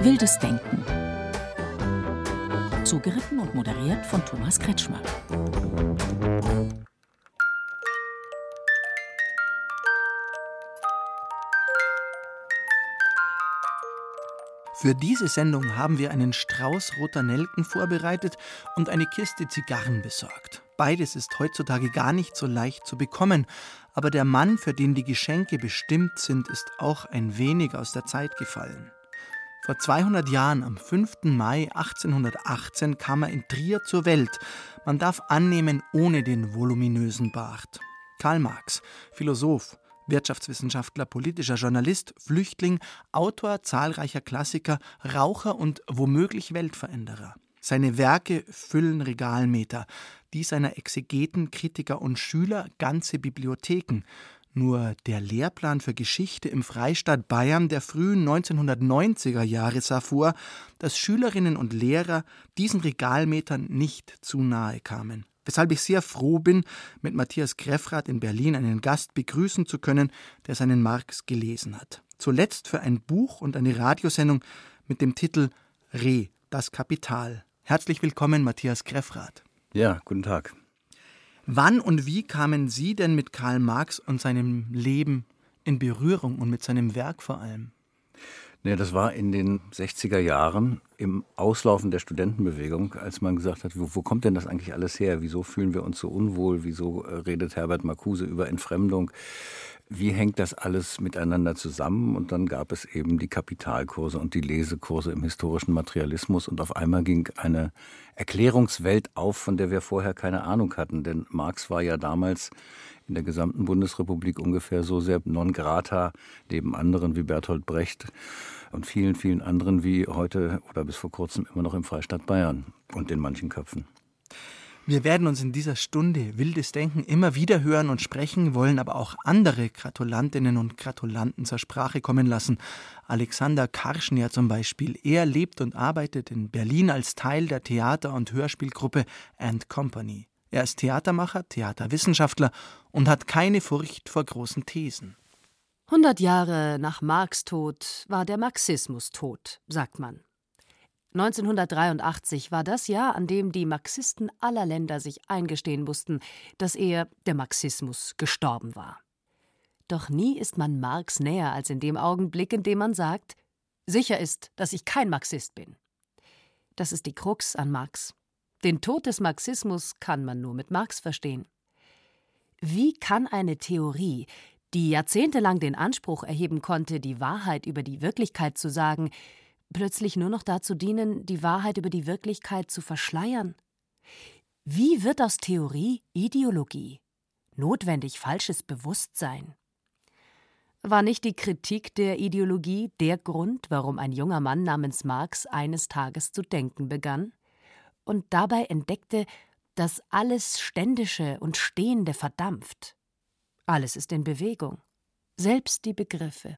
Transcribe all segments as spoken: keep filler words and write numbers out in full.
Wildes Denken. Zugeritten und moderiert von Thomas Kretschmer. Für diese Sendung haben wir einen Strauß roter Nelken vorbereitet und eine Kiste Zigarren besorgt. Beides ist heutzutage gar nicht so leicht zu bekommen, aber der Mann, für den die Geschenke bestimmt sind, ist auch ein wenig aus der Zeit gefallen. Vor zweihundert Jahren, am fünften Mai achtzehnhundertachtzehn, kam er in Trier zur Welt. Man darf annehmen, ohne den voluminösen Bart. Karl Marx, Philosoph, Wirtschaftswissenschaftler, politischer Journalist, Flüchtling, Autor zahlreicher Klassiker, Raucher und womöglich Weltveränderer. Seine Werke füllen Regalmeter, die seiner Exegeten, Kritiker und Schüler ganze Bibliotheken. Nur der Lehrplan für Geschichte im Freistaat Bayern der frühen neunzehnhundertneunziger Jahre sah vor, dass Schülerinnen und Lehrer diesen Regalmetern nicht zu nahe kamen. Weshalb ich sehr froh bin, mit Matthias Greffrath in Berlin einen Gast begrüßen zu können, der seinen Marx gelesen hat. Zuletzt für ein Buch und eine Radiosendung mit dem Titel Re, das Kapital. Herzlich willkommen, Matthias Greffrath. Ja, guten Tag. Wann und wie kamen Sie denn mit Karl Marx und seinem Leben in Berührung und mit seinem Werk vor allem? Ja, das war in den sechziger Jahren im Auslaufen der Studentenbewegung, als man gesagt hat, wo, wo kommt denn das eigentlich alles her? Wieso fühlen wir uns so unwohl? Wieso äh, redet Herbert Marcuse über Entfremdung? Wie hängt das alles miteinander zusammen? Und dann gab es eben die Kapitalkurse und die Lesekurse im historischen Materialismus. Und auf einmal ging eine Erklärungswelt auf, von der wir vorher keine Ahnung hatten. Denn Marx war ja damals in der gesamten Bundesrepublik ungefähr so sehr non grata, neben anderen wie Bertolt Brecht und vielen, vielen anderen wie heute oder bis vor kurzem immer noch im Freistaat Bayern und in manchen Köpfen. Wir werden uns in dieser Stunde Wildes Denken immer wieder hören und sprechen, wollen aber auch andere Gratulantinnen und Gratulanten zur Sprache kommen lassen. Alexander Karschner zum Beispiel. Er lebt und arbeitet in Berlin als Teil der Theater- und Hörspielgruppe And Company. Er ist Theatermacher, Theaterwissenschaftler und hat keine Furcht vor großen Thesen. Hundert Jahre nach Marx' Tod war der Marxismus tot, sagt man. neunzehnhundertdreiundachtzig war das Jahr, an dem die Marxisten aller Länder sich eingestehen mussten, dass er, der Marxismus, gestorben war. Doch nie ist man Marx näher als in dem Augenblick, in dem man sagt, sicher ist, dass ich kein Marxist bin. Das ist die Krux an Marx. Den Tod des Marxismus kann man nur mit Marx verstehen. Wie kann eine Theorie, die jahrzehntelang den Anspruch erheben konnte, die Wahrheit über die Wirklichkeit zu sagen, plötzlich nur noch dazu dienen, die Wahrheit über die Wirklichkeit zu verschleiern? Wie wird aus Theorie Ideologie? Notwendig falsches Bewusstsein? War nicht die Kritik der Ideologie der Grund, warum ein junger Mann namens Marx eines Tages zu denken begann? Und dabei entdeckte, dass alles Ständische und Stehende verdampft. Alles ist in Bewegung, selbst die Begriffe.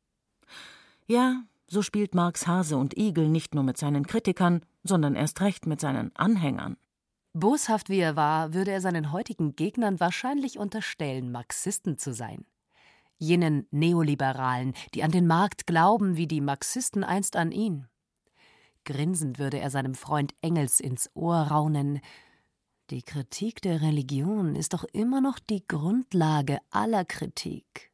Ja, so spielt Marx Hase und Igel nicht nur mit seinen Kritikern, sondern erst recht mit seinen Anhängern. Boshaft wie er war, würde er seinen heutigen Gegnern wahrscheinlich unterstellen, Marxisten zu sein. Jenen Neoliberalen, die an den Markt glauben, wie die Marxisten einst an ihn. Grinsend würde er seinem Freund Engels ins Ohr raunen: Die Kritik der Religion ist doch immer noch die Grundlage aller Kritik.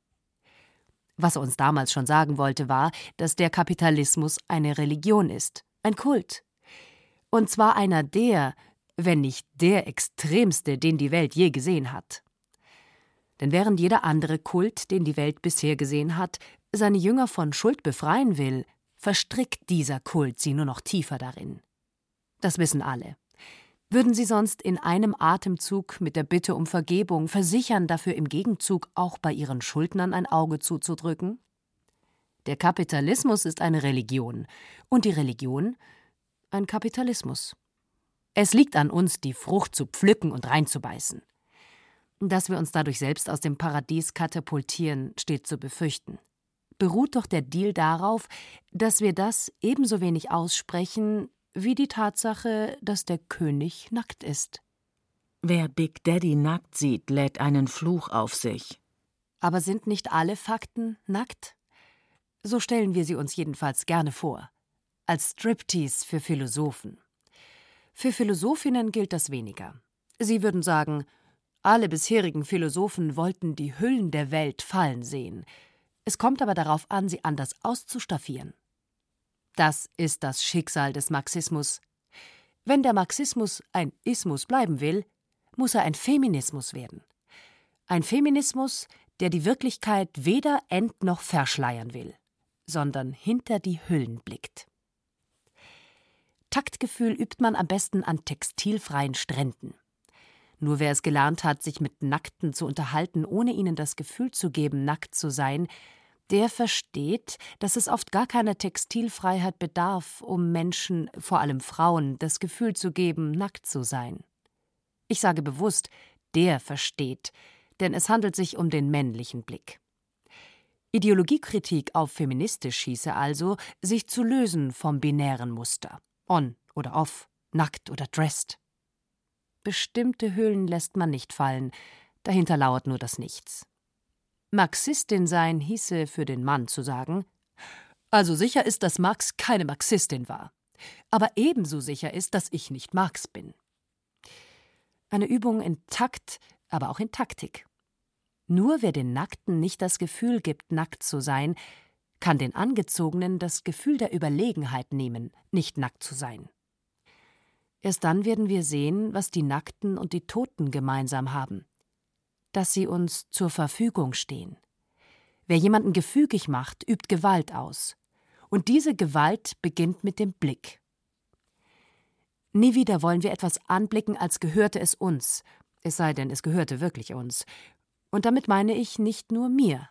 Was er uns damals schon sagen wollte, war, dass der Kapitalismus eine Religion ist, ein Kult. Und zwar einer der, wenn nicht der extremste, den die Welt je gesehen hat. Denn während jeder andere Kult, den die Welt bisher gesehen hat, seine Jünger von Schuld befreien will, verstrickt dieser Kult sie nur noch tiefer darin. Das wissen alle. Würden sie sonst in einem Atemzug mit der Bitte um Vergebung versichern, dafür im Gegenzug auch bei ihren Schuldnern ein Auge zuzudrücken? Der Kapitalismus ist eine Religion und die Religion ein Kapitalismus. Es liegt an uns, die Frucht zu pflücken und reinzubeißen. Dass wir uns dadurch selbst aus dem Paradies katapultieren, steht zu befürchten. Beruht doch der Deal darauf, dass wir das ebenso wenig aussprechen wie die Tatsache, dass der König nackt ist. Wer Big Daddy nackt sieht, lädt einen Fluch auf sich. Aber sind nicht alle Fakten nackt? So stellen wir sie uns jedenfalls gerne vor. als Striptease für Philosophen. Für Philosophinnen gilt das weniger. Sie würden sagen, alle bisherigen Philosophen wollten die Hüllen der Welt fallen sehen. Es kommt aber darauf an, sie anders auszustaffieren. Das ist das Schicksal des Marxismus. Wenn der Marxismus ein Ismus bleiben will, muss er ein Feminismus werden. Ein Feminismus, der die Wirklichkeit weder ent- noch verschleiern will, sondern hinter die Hüllen blickt. Taktgefühl übt man am besten an textilfreien Stränden. Nur wer es gelernt hat, sich mit Nackten zu unterhalten, ohne ihnen das Gefühl zu geben, nackt zu sein, der versteht, dass es oft gar keiner Textilfreiheit bedarf, um Menschen, vor allem Frauen, das Gefühl zu geben, nackt zu sein. Ich sage bewusst, der versteht, denn es handelt sich um den männlichen Blick. Ideologiekritik auf feministisch hieße also, sich zu lösen vom binären Muster. On oder off, nackt oder dressed. Bestimmte Hüllen lässt man nicht fallen, dahinter lauert nur das Nichts. Marxistin sein hieße für den Mann zu sagen, also sicher ist, dass Marx keine Marxistin war, aber ebenso sicher ist, dass ich nicht Marx bin. Eine Übung in Takt, aber auch in Taktik. Nur wer den Nackten nicht das Gefühl gibt, nackt zu sein, kann den Angezogenen das Gefühl der Überlegenheit nehmen, nicht nackt zu sein. Erst dann werden wir sehen, was die Nackten und die Toten gemeinsam haben. Dass sie uns zur Verfügung stehen. Wer jemanden gefügig macht, übt Gewalt aus. Und diese Gewalt beginnt mit dem Blick. Nie wieder wollen wir etwas anblicken, als gehörte es uns, es sei denn, es gehörte wirklich uns. Und damit meine ich nicht nur mir.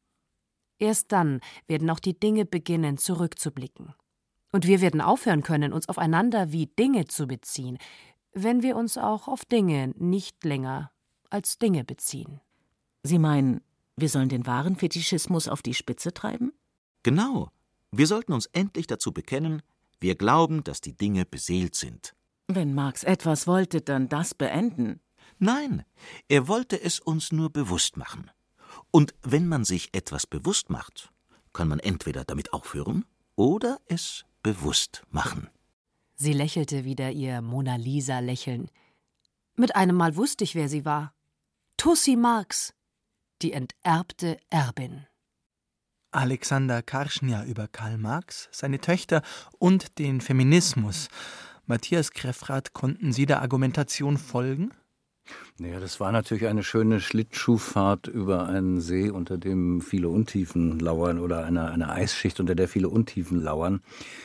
Erst dann werden auch die Dinge beginnen, zurückzublicken. Und wir werden aufhören können, uns aufeinander wie Dinge zu beziehen, wenn wir uns auch auf Dinge nicht länger als Dinge beziehen. Sie meinen, wir sollen den wahren Fetischismus auf die Spitze treiben? Genau. Wir sollten uns endlich dazu bekennen, wir glauben, dass die Dinge beseelt sind. Wenn Marx etwas wollte, dann das beenden. Nein, er wollte es uns nur bewusst machen. Und wenn man sich etwas bewusst macht, kann man entweder damit aufhören oder es bewusst machen. Sie lächelte wieder ihr Mona-Lisa-Lächeln. Mit einem Mal wusste ich, wer sie war. Tussi Marx, die enterbte Erbin. Alexander Karschnia über Karl Marx, seine Töchter und den Feminismus. Matthias Greffrath, konnten Sie der Argumentation folgen? Naja, das war natürlich eine schöne Schlittschuhfahrt über einen See, unter dem viele Untiefen lauern, oder eine, eine Eisschicht, unter der viele Untiefen lauern.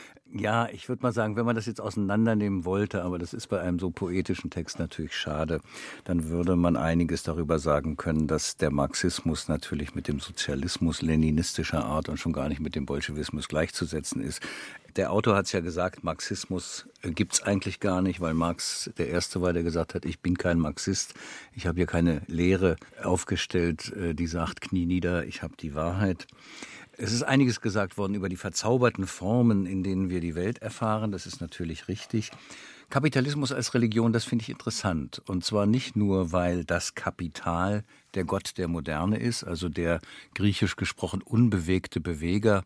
Ja, ich würde mal sagen, wenn man das jetzt auseinandernehmen wollte, aber das ist bei einem so poetischen Text natürlich schade, dann würde man einiges darüber sagen können, dass der Marxismus natürlich mit dem Sozialismus leninistischer Art und schon gar nicht mit dem Bolschewismus gleichzusetzen ist. Der Autor hat es ja gesagt, Marxismus gibt es eigentlich gar nicht, weil Marx der Erste war, der gesagt hat, ich bin kein Marxist, ich habe hier keine Lehre aufgestellt, die sagt, knie nieder, ich habe die Wahrheit. Es ist einiges gesagt worden über die verzauberten Formen, in denen wir die Welt erfahren. Das ist natürlich richtig. Kapitalismus als Religion, das finde ich interessant. Und zwar nicht nur, weil das Kapital der Gott der Moderne ist, also der griechisch gesprochen unbewegte Beweger,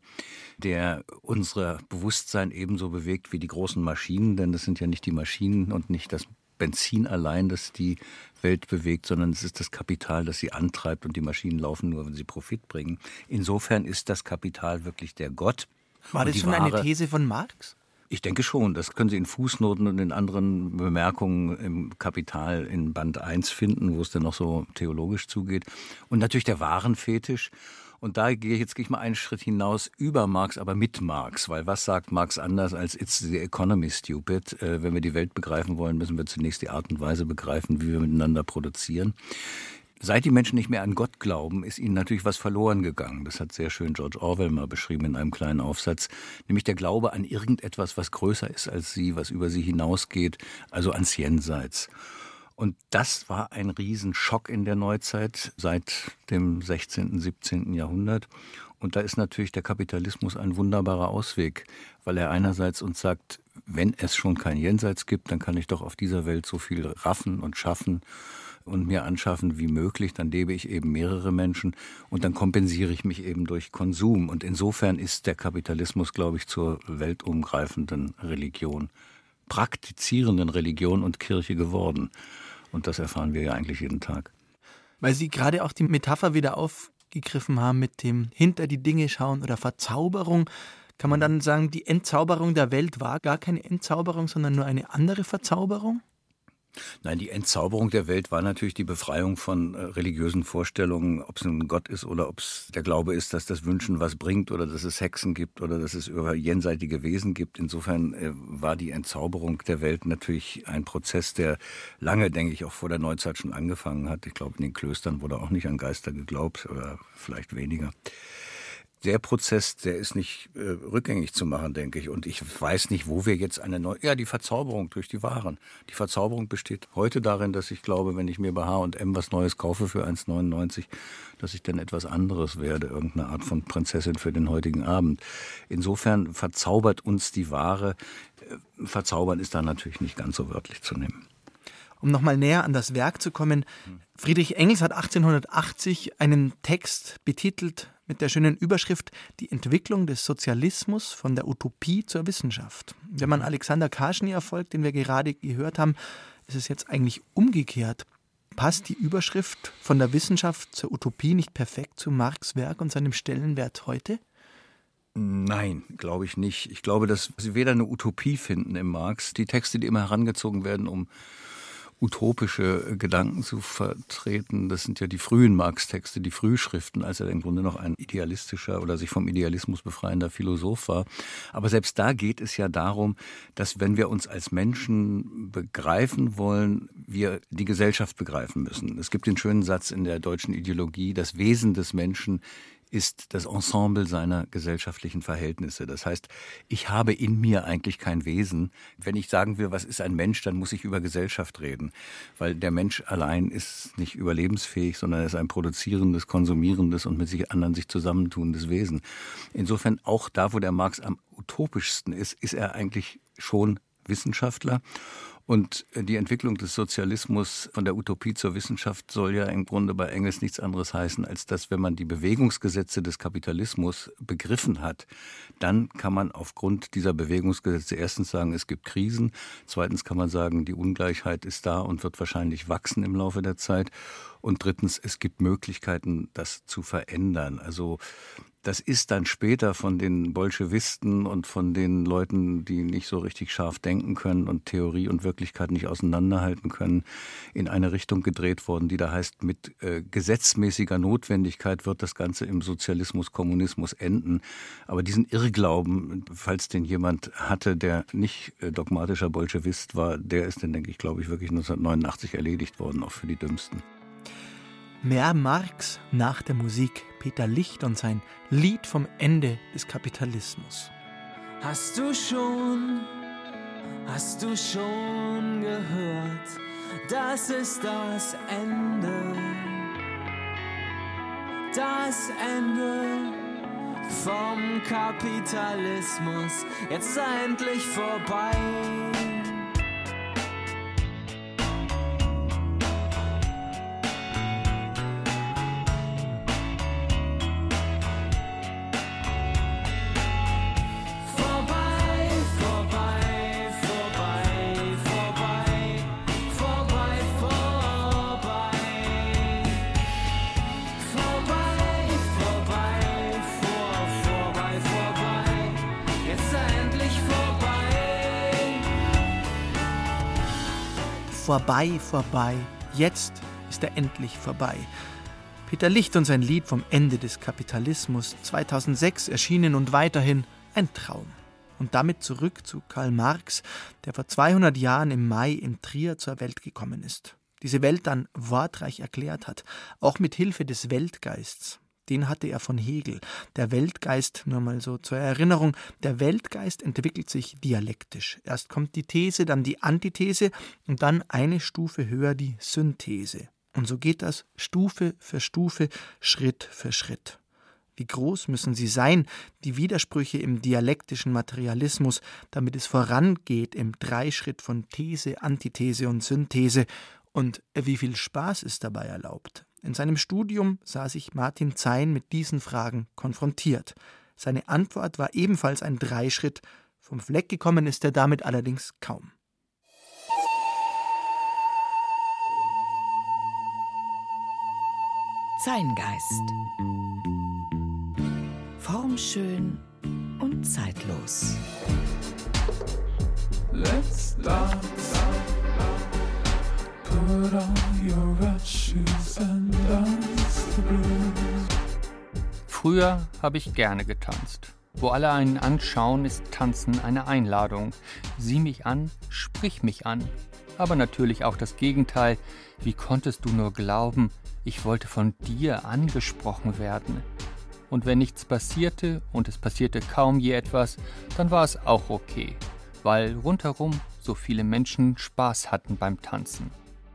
der unser Bewusstsein ebenso bewegt wie die großen Maschinen. Denn das sind ja nicht die Maschinen und nicht das Benzin allein, das die Welt bewegt, sondern es ist das Kapital, das sie antreibt, und die Maschinen laufen nur, wenn sie Profit bringen. Insofern ist das Kapital wirklich der Gott. War das schon eine These von Marx? Ich denke schon. Das können Sie in Fußnoten und in anderen Bemerkungen im Kapital in Band eins finden, wo es dann noch so theologisch zugeht. Und natürlich der Warenfetisch. Und da gehe ich jetzt gehe ich mal einen Schritt hinaus über Marx, aber mit Marx. Weil was sagt Marx anders als It's the economy, stupid? Äh, wenn wir die Welt begreifen wollen, müssen wir zunächst die Art und Weise begreifen, wie wir miteinander produzieren. Seit die Menschen nicht mehr an Gott glauben, ist ihnen natürlich was verloren gegangen. Das hat sehr schön George Orwell mal beschrieben in einem kleinen Aufsatz. Nämlich der Glaube an irgendetwas, was größer ist als sie, was über sie hinausgeht, also ans Jenseits. Und das war ein Riesenschock in der Neuzeit seit dem sechzehnten, siebzehnten Jahrhundert. Und da ist natürlich der Kapitalismus ein wunderbarer Ausweg, weil er einerseits uns sagt, wenn es schon kein Jenseits gibt, dann kann ich doch auf dieser Welt so viel raffen und schaffen, und mir anschaffen wie möglich, dann lebe ich eben mehrere Menschen und dann kompensiere ich mich eben durch Konsum. Und insofern ist der Kapitalismus, glaube ich, zur weltumgreifenden Religion, praktizierenden Religion und Kirche geworden. Und das erfahren wir ja eigentlich jeden Tag. Weil Sie gerade auch die Metapher wieder aufgegriffen haben mit dem hinter die Dinge schauen oder Verzauberung, kann man dann sagen, die Entzauberung der Welt war gar keine Entzauberung, sondern nur eine andere Verzauberung? Nein, die Entzauberung der Welt war natürlich die Befreiung von äh, religiösen Vorstellungen, ob es ein Gott ist oder ob es der Glaube ist, dass das Wünschen was bringt oder dass es Hexen gibt oder dass es über jenseitige Wesen gibt. Insofern äh, war die Entzauberung der Welt natürlich ein Prozess, der lange, denke ich, auch vor der Neuzeit schon angefangen hat. Ich glaube, in den Klöstern wurde auch nicht an Geister geglaubt oder vielleicht weniger. Der Prozess, der ist nicht äh, rückgängig zu machen, denke ich. Und ich weiß nicht, wo wir jetzt eine neue... Ja, die Verzauberung durch die Waren. Die Verzauberung besteht heute darin, dass ich glaube, wenn ich mir bei H und M was Neues kaufe für eins neunundneunzig, dass ich dann etwas anderes werde, irgendeine Art von Prinzessin für den heutigen Abend. Insofern verzaubert uns die Ware. Äh, verzaubern ist da natürlich nicht ganz so wörtlich zu nehmen. Um nochmal näher an das Werk zu kommen, Friedrich Engels hat achtzehnhundertachtzig einen Text betitelt mit der schönen Überschrift »Die Entwicklung des Sozialismus von der Utopie zur Wissenschaft«. Wenn man Alexander Karschnier folgt, den wir gerade gehört haben, ist es jetzt eigentlich umgekehrt. Passt die Überschrift von der Wissenschaft zur Utopie nicht perfekt zu Marx' Werk und seinem Stellenwert heute? Nein, glaube ich nicht. Ich glaube, dass Sie weder eine Utopie finden im Marx. Die Texte, die immer herangezogen werden, um utopische Gedanken zu vertreten. Das sind ja die frühen Marx-Texte, die Frühschriften, als er im Grunde noch ein idealistischer oder sich vom Idealismus befreiender Philosoph war. Aber selbst da geht es ja darum, dass wenn wir uns als Menschen begreifen wollen, wir die Gesellschaft begreifen müssen. Es gibt den schönen Satz in der deutschen Ideologie, das Wesen des Menschen ist das Ensemble seiner gesellschaftlichen Verhältnisse. Das heißt, ich habe in mir eigentlich kein Wesen. Wenn ich sagen will, was ist ein Mensch, dann muss ich über Gesellschaft reden. Weil der Mensch allein ist nicht überlebensfähig, sondern er ist ein produzierendes, konsumierendes und mit sich anderen sich zusammentunendes Wesen. Insofern auch da, wo der Marx am utopischsten ist, ist er eigentlich schon Wissenschaftler. Und die Entwicklung des Sozialismus von der Utopie zur Wissenschaft soll ja im Grunde bei Engels nichts anderes heißen, als dass, wenn man die Bewegungsgesetze des Kapitalismus begriffen hat, dann kann man aufgrund dieser Bewegungsgesetze erstens sagen, es gibt Krisen, zweitens kann man sagen, die Ungleichheit ist da und wird wahrscheinlich wachsen im Laufe der Zeit und drittens, es gibt Möglichkeiten, das zu verändern. Also das ist dann später von den Bolschewisten und von den Leuten, die nicht so richtig scharf denken können und Theorie und Wirklichkeit nicht auseinanderhalten können, in eine Richtung gedreht worden, die da heißt, mit äh, gesetzmäßiger Notwendigkeit wird das Ganze im Sozialismus, Kommunismus enden. Aber diesen Irrglauben, falls den jemand hatte, der nicht äh, dogmatischer Bolschewist war, der ist dann, denke ich, glaube ich, wirklich neunzehnhundertneunundachtzig erledigt worden, auch für die Dümmsten. Mehr Marx nach der Musik. Peter Licht und sein Lied vom Ende des Kapitalismus. Hast du schon, hast du schon gehört, das ist das Ende, das Ende vom Kapitalismus, jetzt endlich vorbei. Vorbei, vorbei, jetzt ist er endlich vorbei. Peter Licht und sein Lied vom Ende des Kapitalismus, zweitausendsechs erschienen und weiterhin ein Traum. Und damit zurück zu Karl Marx, der vor zweihundert Jahren im Mai in Trier zur Welt gekommen ist. Diese Welt dann wortreich erklärt hat, auch mit Hilfe des Weltgeists. Den hatte er von Hegel. Der Weltgeist, nur mal so zur Erinnerung, der Weltgeist entwickelt sich dialektisch. Erst kommt die These, dann die Antithese und dann eine Stufe höher die Synthese. Und so geht das Stufe für Stufe, Schritt für Schritt. Wie groß müssen sie sein, die Widersprüche im dialektischen Materialismus, damit es vorangeht im Dreischritt von These, Antithese und Synthese Und wie viel Spaß ist dabei erlaubt? In seinem Studium sah sich Martin Zein mit diesen Fragen konfrontiert. Seine Antwort war ebenfalls ein Dreischritt. Vom Fleck gekommen ist er damit allerdings kaum. Zeingeist. Formschön und zeitlos. Let's dance. Put on your red shoes and dance the blues. Früher habe ich gerne getanzt. Wo alle einen anschauen, ist Tanzen eine Einladung. Sieh mich an, sprich mich an. Aber natürlich auch das Gegenteil. Wie konntest du nur glauben, ich wollte von dir angesprochen werden? Und wenn nichts passierte, und es passierte kaum je etwas, dann war es auch okay, weil rundherum so viele Menschen Spaß hatten beim Tanzen.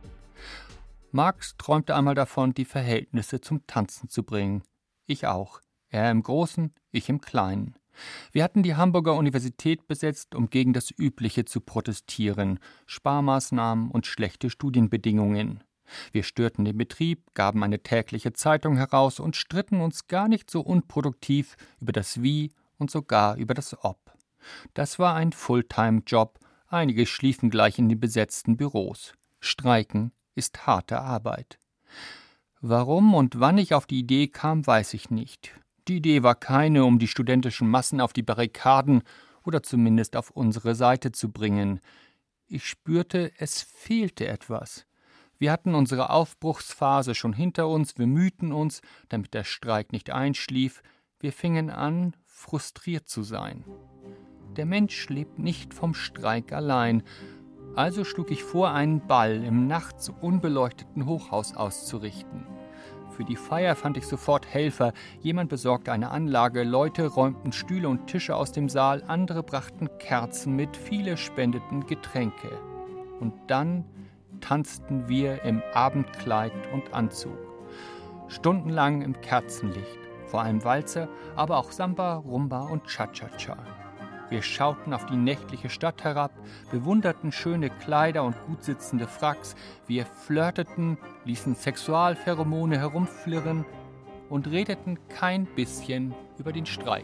Marx träumte einmal davon, die Verhältnisse zum Tanzen zu bringen. Ich auch. Er im Großen, ich im Kleinen. Wir hatten die Hamburger Universität besetzt, um gegen das Übliche zu protestieren, Sparmaßnahmen und schlechte Studienbedingungen. Wir störten den Betrieb, gaben eine tägliche Zeitung heraus und stritten uns gar nicht so unproduktiv über das Wie und sogar über das Ob. Das war ein Fulltime-Job, einige schliefen gleich in den besetzten Büros. Streiken ist harte Arbeit. Warum und wann ich auf die Idee kam, weiß ich nicht. Die Idee war keine, um die studentischen Massen auf die Barrikaden oder zumindest auf unsere Seite zu bringen. Ich spürte, es fehlte etwas. Wir hatten unsere Aufbruchsphase schon hinter uns, wir mühten uns, damit der Streik nicht einschlief. Wir fingen an, frustriert zu sein. Der Mensch lebt nicht vom Streik allein. Also schlug ich vor, einen Ball im nachts unbeleuchteten Hochhaus auszurichten. Für die Feier fand ich sofort Helfer. Jemand besorgte eine Anlage, Leute räumten Stühle und Tische aus dem Saal, andere brachten Kerzen mit, viele spendeten Getränke. Und dann tanzten wir im Abendkleid und Anzug. Stundenlang im Kerzenlicht, vor allem Walzer, aber auch Samba, Rumba und Cha-Cha-Cha. Wir schauten auf die nächtliche Stadt herab, bewunderten schöne Kleider und gut sitzende Fracks, wir flirteten, ließen Sexualpheromone herumflirren und redeten kein bisschen über den Streik.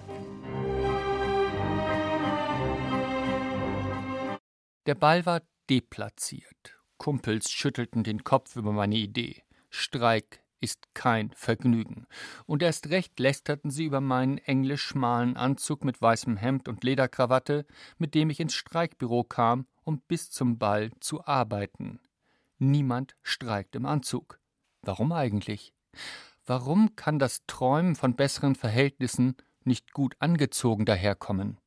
Der Ball war deplatziert. Kumpels schüttelten den Kopf über meine Idee. Streik ist kein Vergnügen. Und erst recht lästerten sie über meinen englisch schmalen Anzug mit weißem Hemd und Lederkrawatte, mit dem ich ins Streikbüro kam, um bis zum Ball zu arbeiten. Niemand streikt im Anzug. Warum eigentlich? Warum kann das Träumen von besseren Verhältnissen nicht gut angezogen daherkommen?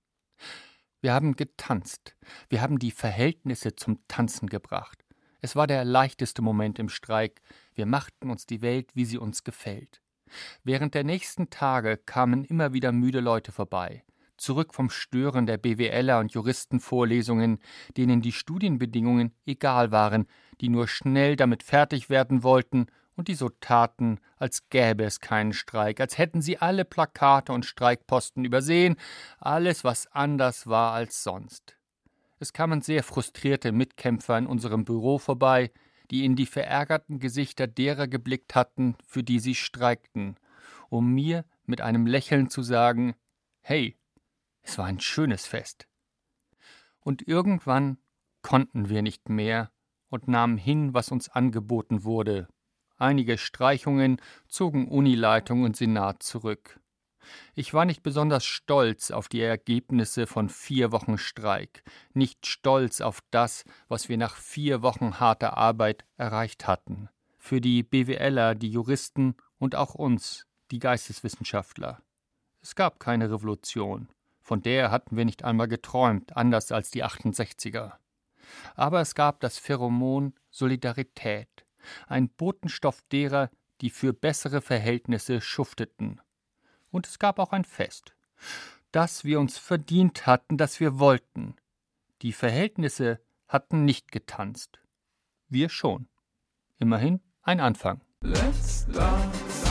Wir haben getanzt. Wir haben die Verhältnisse zum Tanzen gebracht. Es war der leichteste Moment im Streik. Wir machten uns die Welt, wie sie uns gefällt. Während der nächsten Tage kamen immer wieder müde Leute vorbei. Zurück vom Stören der BWLer und Juristenvorlesungen, denen die Studienbedingungen egal waren, die nur schnell damit fertig werden wollten und die so taten, als gäbe es keinen Streik, als hätten sie alle Plakate und Streikposten übersehen, alles, was anders war als sonst. Es kamen sehr frustrierte Mitkämpfer in unserem Büro vorbei, die in die verärgerten Gesichter derer geblickt hatten, für die sie streikten, um mir mit einem Lächeln zu sagen, hey, es war ein schönes Fest. Und irgendwann konnten wir nicht mehr und nahmen hin, was uns angeboten wurde. Einige Streichungen zogen Unileitung und Senat zurück. Ich war nicht besonders stolz auf die Ergebnisse von vier Wochen Streik, nicht stolz auf das, was wir nach vier Wochen harter Arbeit erreicht hatten. Für die BWLer, die Juristen und auch uns, die Geisteswissenschaftler. Es gab keine Revolution. Von der hatten wir nicht einmal geträumt, anders als die achtundsechziger. Aber es gab das Pheromon Solidarität, ein Botenstoff derer, die für bessere Verhältnisse schufteten. Und es gab auch ein Fest, das wir uns verdient hatten, das wir wollten. Die Verhältnisse hatten nicht getanzt. Wir schon. Immerhin ein Anfang. Let's dance.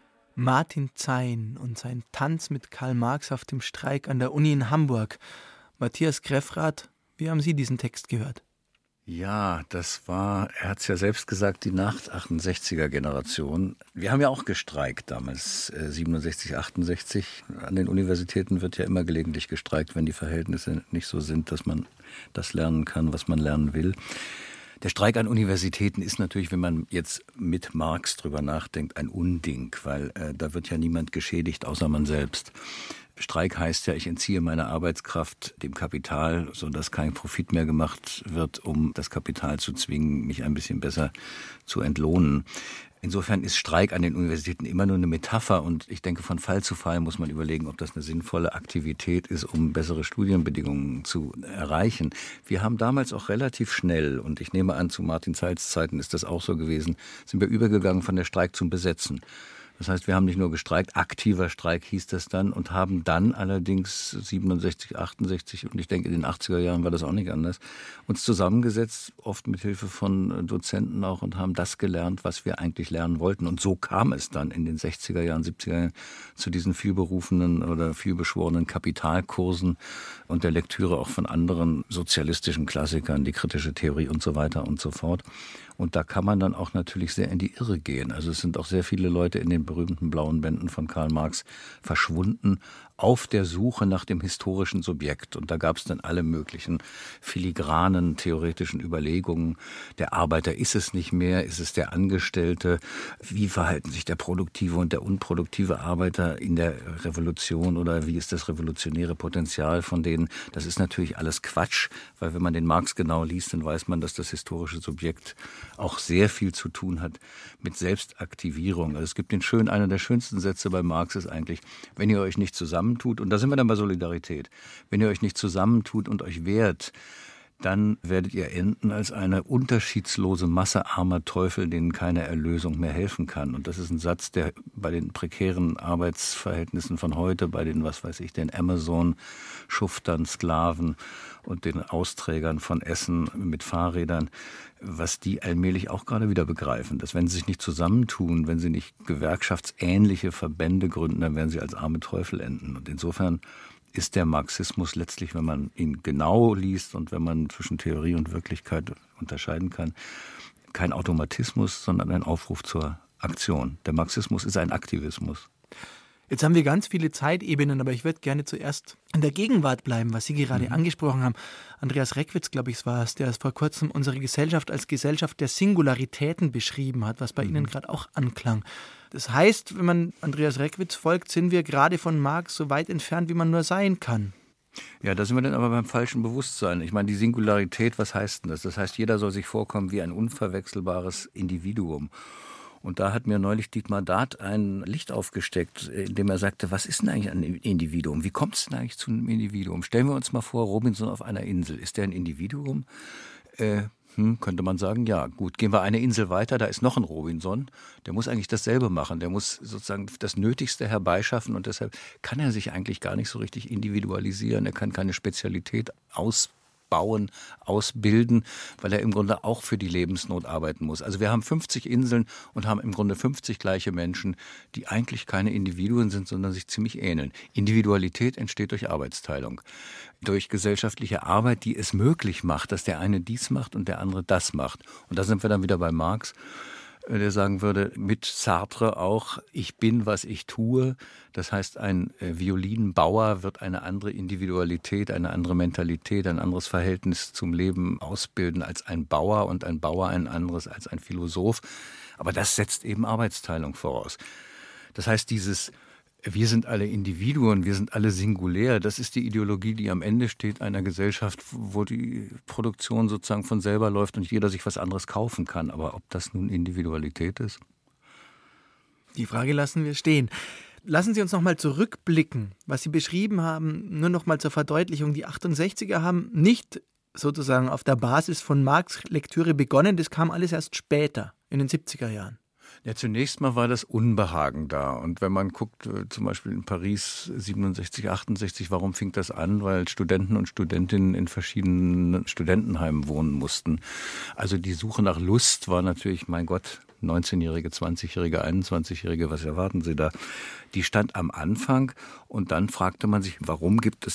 Martin Zein und sein Tanz mit Karl Marx auf dem Streik an der Uni in Hamburg. Matthias Greffrath, wie haben Sie diesen Text gehört? Ja, das war, er hat es ja selbst gesagt, die Nach-achtundsechziger-Generation. Wir haben ja auch gestreikt damals, äh, siebenundsechzig, achtundsechzig. An den Universitäten wird ja immer gelegentlich gestreikt, wenn die Verhältnisse nicht so sind, dass man das lernen kann, was man lernen will. Der Streik an Universitäten ist natürlich, wenn man jetzt mit Marx drüber nachdenkt, ein Unding, weil äh, da wird ja niemand geschädigt, außer man selbst. Streik heißt ja, ich entziehe meine Arbeitskraft dem Kapital, sodass kein Profit mehr gemacht wird, um das Kapital zu zwingen, mich ein bisschen besser zu entlohnen. Insofern ist Streik an den Universitäten immer nur eine Metapher und ich denke, von Fall zu Fall muss man überlegen, ob das eine sinnvolle Aktivität ist, um bessere Studienbedingungen zu erreichen. Wir haben damals auch relativ schnell, und ich nehme an, zu Martin Zeils Zeiten ist das auch so gewesen, sind wir übergegangen von der Streik zum Besetzen. Das heißt, wir haben nicht nur gestreikt, aktiver Streik hieß das dann, und haben dann allerdings siebenundsechzig, achtundsechzig, und ich denke in den achtziger Jahren war das auch nicht anders, uns zusammengesetzt, oft mit Hilfe von Dozenten auch, und haben das gelernt, was wir eigentlich lernen wollten. Und so kam es dann in den sechziger Jahren, siebziger Jahren zu diesen vielberufenen oder vielbeschworenen Kapitalkursen und der Lektüre auch von anderen sozialistischen Klassikern, die kritische Theorie und so weiter und so fort. Und da kann man dann auch natürlich sehr in die Irre gehen. Also es sind auch sehr viele Leute in den berühmten blauen Bänden von Karl Marx verschwunden, auf der Suche nach dem historischen Subjekt. Und da gab es dann alle möglichen filigranen theoretischen Überlegungen. Der Arbeiter ist es nicht mehr, ist es der Angestellte? Wie verhalten sich der produktive und der unproduktive Arbeiter in der Revolution, oder wie ist das revolutionäre Potenzial von denen? Das ist natürlich alles Quatsch, weil wenn man den Marx genau liest, dann weiß man, dass das historische Subjekt auch sehr viel zu tun hat mit Selbstaktivierung. Also es gibt den schönen, einer der schönsten Sätze bei Marx ist eigentlich, wenn ihr euch nicht zusammentut, und da sind wir dann bei Solidarität, wenn ihr euch nicht zusammentut und euch wehrt, dann werdet ihr enden als eine unterschiedslose Masse armer Teufel, denen keine Erlösung mehr helfen kann. Und das ist ein Satz, der bei den prekären Arbeitsverhältnissen von heute, bei den, was weiß ich, den Amazon-Schuftern, Sklaven und den Austrägern von Essen mit Fahrrädern, was die allmählich auch gerade wieder begreifen, dass wenn sie sich nicht zusammentun, wenn sie nicht gewerkschaftsähnliche Verbände gründen, dann werden sie als arme Teufel enden. Und insofern ist der Marxismus letztlich, wenn man ihn genau liest und wenn man zwischen Theorie und Wirklichkeit unterscheiden kann, kein Automatismus, sondern ein Aufruf zur Aktion. Der Marxismus ist ein Aktivismus. Jetzt haben wir ganz viele Zeitebenen, aber ich würde gerne zuerst in der Gegenwart bleiben, was Sie gerade mhm. angesprochen haben. Andreas Reckwitz, glaube ich, war es, der vor kurzem unsere Gesellschaft als Gesellschaft der Singularitäten beschrieben hat, was bei mhm. Ihnen gerade auch anklang. Das heißt, wenn man Andreas Reckwitz folgt, sind wir gerade von Marx so weit entfernt, wie man nur sein kann. Ja, da sind wir dann aber beim falschen Bewusstsein. Ich meine, die Singularität, was heißt denn das? Das heißt, jeder soll sich vorkommen wie ein unverwechselbares Individuum. Und da hat mir neulich Dietmar Dart ein Licht aufgesteckt, in dem er sagte, was ist denn eigentlich ein Individuum? Wie kommt es denn eigentlich zu einem Individuum? Stellen wir uns mal vor, Robinson auf einer Insel. Ist der ein Individuum? Äh, hm, könnte man sagen, ja, gut. Gehen wir eine Insel weiter, da ist noch ein Robinson. Der muss eigentlich dasselbe machen. Der muss sozusagen das Nötigste herbeischaffen und deshalb kann er sich eigentlich gar nicht so richtig individualisieren. Er kann keine Spezialität ausbauen. bauen, ausbilden, weil er im Grunde auch für die Lebensnot arbeiten muss. Also wir haben fünfzig Inseln und haben im Grunde fünfzig gleiche Menschen, die eigentlich keine Individuen sind, sondern sich ziemlich ähneln. Individualität entsteht durch Arbeitsteilung, durch gesellschaftliche Arbeit, die es möglich macht, dass der eine dies macht und der andere das macht. Und da sind wir dann wieder bei Marx, der sagen würde, mit Sartre auch, ich bin, was ich tue. Das heißt, ein Violinbauer wird eine andere Individualität, eine andere Mentalität, ein anderes Verhältnis zum Leben ausbilden als ein Bauer und ein Bauer ein anderes als ein Philosoph. Aber das setzt eben Arbeitsteilung voraus. Das heißt, dieses wir sind alle Individuen, wir sind alle singulär. Das ist die Ideologie, die am Ende steht einer Gesellschaft, wo die Produktion sozusagen von selber läuft und jeder sich was anderes kaufen kann. Aber ob das nun Individualität ist? Die Frage lassen wir stehen. Lassen Sie uns noch mal zurückblicken, was Sie beschrieben haben, nur noch mal zur Verdeutlichung. Die achtundsechziger haben nicht sozusagen auf der Basis von Marx Lektüre begonnen, das kam alles erst später, in den siebziger Jahren. Ja, zunächst mal war das Unbehagen da. Und wenn man guckt, zum Beispiel in Paris siebenundsechzig, achtundsechzig, warum fing das an? Weil Studenten und Studentinnen in verschiedenen Studentenheimen wohnen mussten. Also die Suche nach Lust war natürlich, mein Gott, neunzehnjährige, zwanzigjährige, einundzwanzigjährige, was erwarten Sie da? Die stand am Anfang und dann fragte man sich, warum gibt es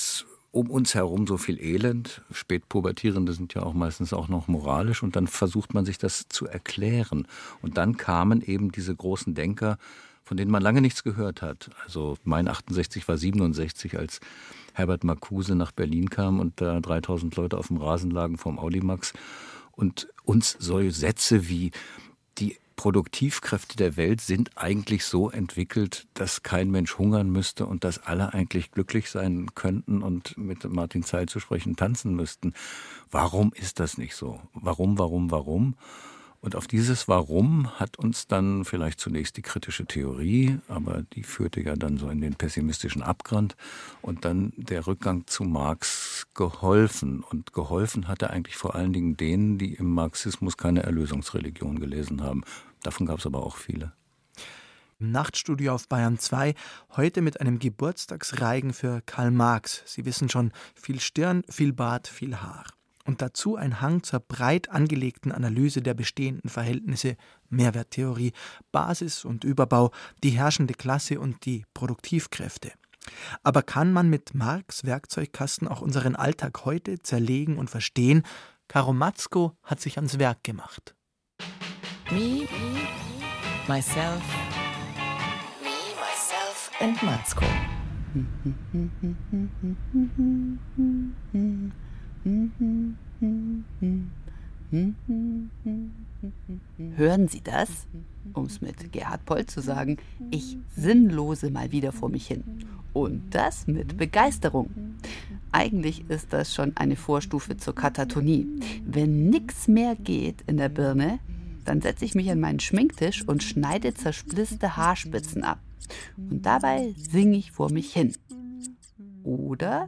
um uns herum so viel Elend. Spätpubertierende sind ja auch meistens auch noch moralisch. Und dann versucht man sich das zu erklären. Und dann kamen eben diese großen Denker, von denen man lange nichts gehört hat. Also mein achtundsechzig war siebenundsechzig, als Herbert Marcuse nach Berlin kam und da dreitausend Leute auf dem Rasen lagen vom Audimax. Und uns solche Sätze wie die Produktivkräfte der Welt sind eigentlich so entwickelt, dass kein Mensch hungern müsste und dass alle eigentlich glücklich sein könnten und mit Martin Zeil zu sprechen tanzen müssten. Warum ist das nicht so? Warum, warum, warum? Und auf dieses Warum hat uns dann vielleicht zunächst die kritische Theorie, aber die führte ja dann so in den pessimistischen Abgrund und dann der Rückgang zu Marx geholfen. Und geholfen hat er eigentlich vor allen Dingen denen, die im Marxismus keine Erlösungsreligion gelesen haben. Davon gab es aber auch viele. Im Nachtstudio auf Bayern zwei, heute mit einem Geburtstagsreigen für Karl Marx. Sie wissen schon, viel Stirn, viel Bart, viel Haar. Und dazu ein Hang zur breit angelegten Analyse der bestehenden Verhältnisse, Mehrwerttheorie, Basis und Überbau, die herrschende Klasse und die Produktivkräfte. Aber kann man mit Marx' Werkzeugkasten auch unseren Alltag heute zerlegen und verstehen? Karo Matzko hat sich ans Werk gemacht. Me, myself, me, myself and Matzko. Hören Sie das? Um es mit Gerhard Polt zu sagen, ich sinnlose mal wieder vor mich hin. Und das mit Begeisterung. Eigentlich ist das schon eine Vorstufe zur Katatonie. Wenn nichts mehr geht in der Birne, dann setze ich mich an meinen Schminktisch und schneide zersplitterte Haarspitzen ab. Und dabei singe ich vor mich hin. Oder...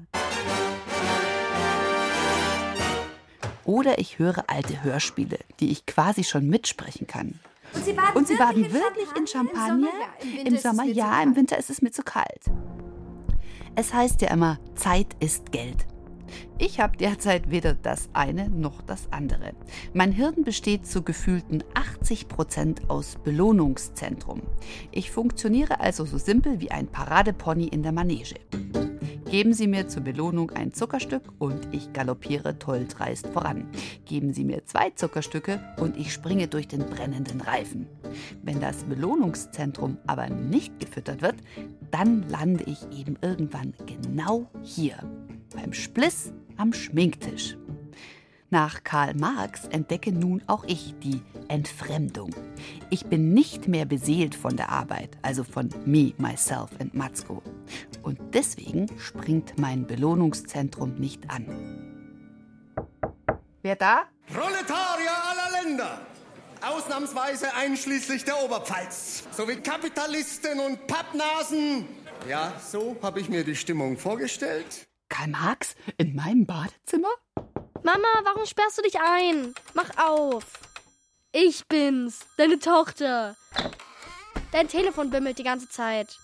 Oder ich höre alte Hörspiele, die ich quasi schon mitsprechen kann. Und Sie baden, Und Sie baden wirklich, wirklich in Champagner? Im Sommer, ja, im Winter ist es mir zu kalt. Es heißt ja immer, Zeit ist Geld. Ich habe derzeit weder das eine noch das andere. Mein Hirn besteht zu gefühlten achtzig Prozent aus Belohnungszentrum. Ich funktioniere also so simpel wie ein Paradepony in der Manege. Geben Sie mir zur Belohnung ein Zuckerstück und ich galoppiere tolldreist voran. Geben Sie mir zwei Zuckerstücke und ich springe durch den brennenden Reifen. Wenn das Belohnungszentrum aber nicht gefüttert wird, dann lande ich eben irgendwann genau hier, beim Spliss am Schminktisch. Nach Karl Marx entdecke nun auch ich die Entfremdung. Ich bin nicht mehr beseelt von der Arbeit, also von me, myself and Matzko. Und deswegen springt mein Belohnungszentrum nicht an. Wer da? Proletarier aller Länder! Ausnahmsweise einschließlich der Oberpfalz. Sowie Kapitalisten und Pappnasen. Ja, so habe ich mir die Stimmung vorgestellt. Karl Marx in meinem Badezimmer? Mama, warum sperrst du dich ein? Mach auf. Ich bin's, deine Tochter. Dein Telefon bimmelt die ganze Zeit.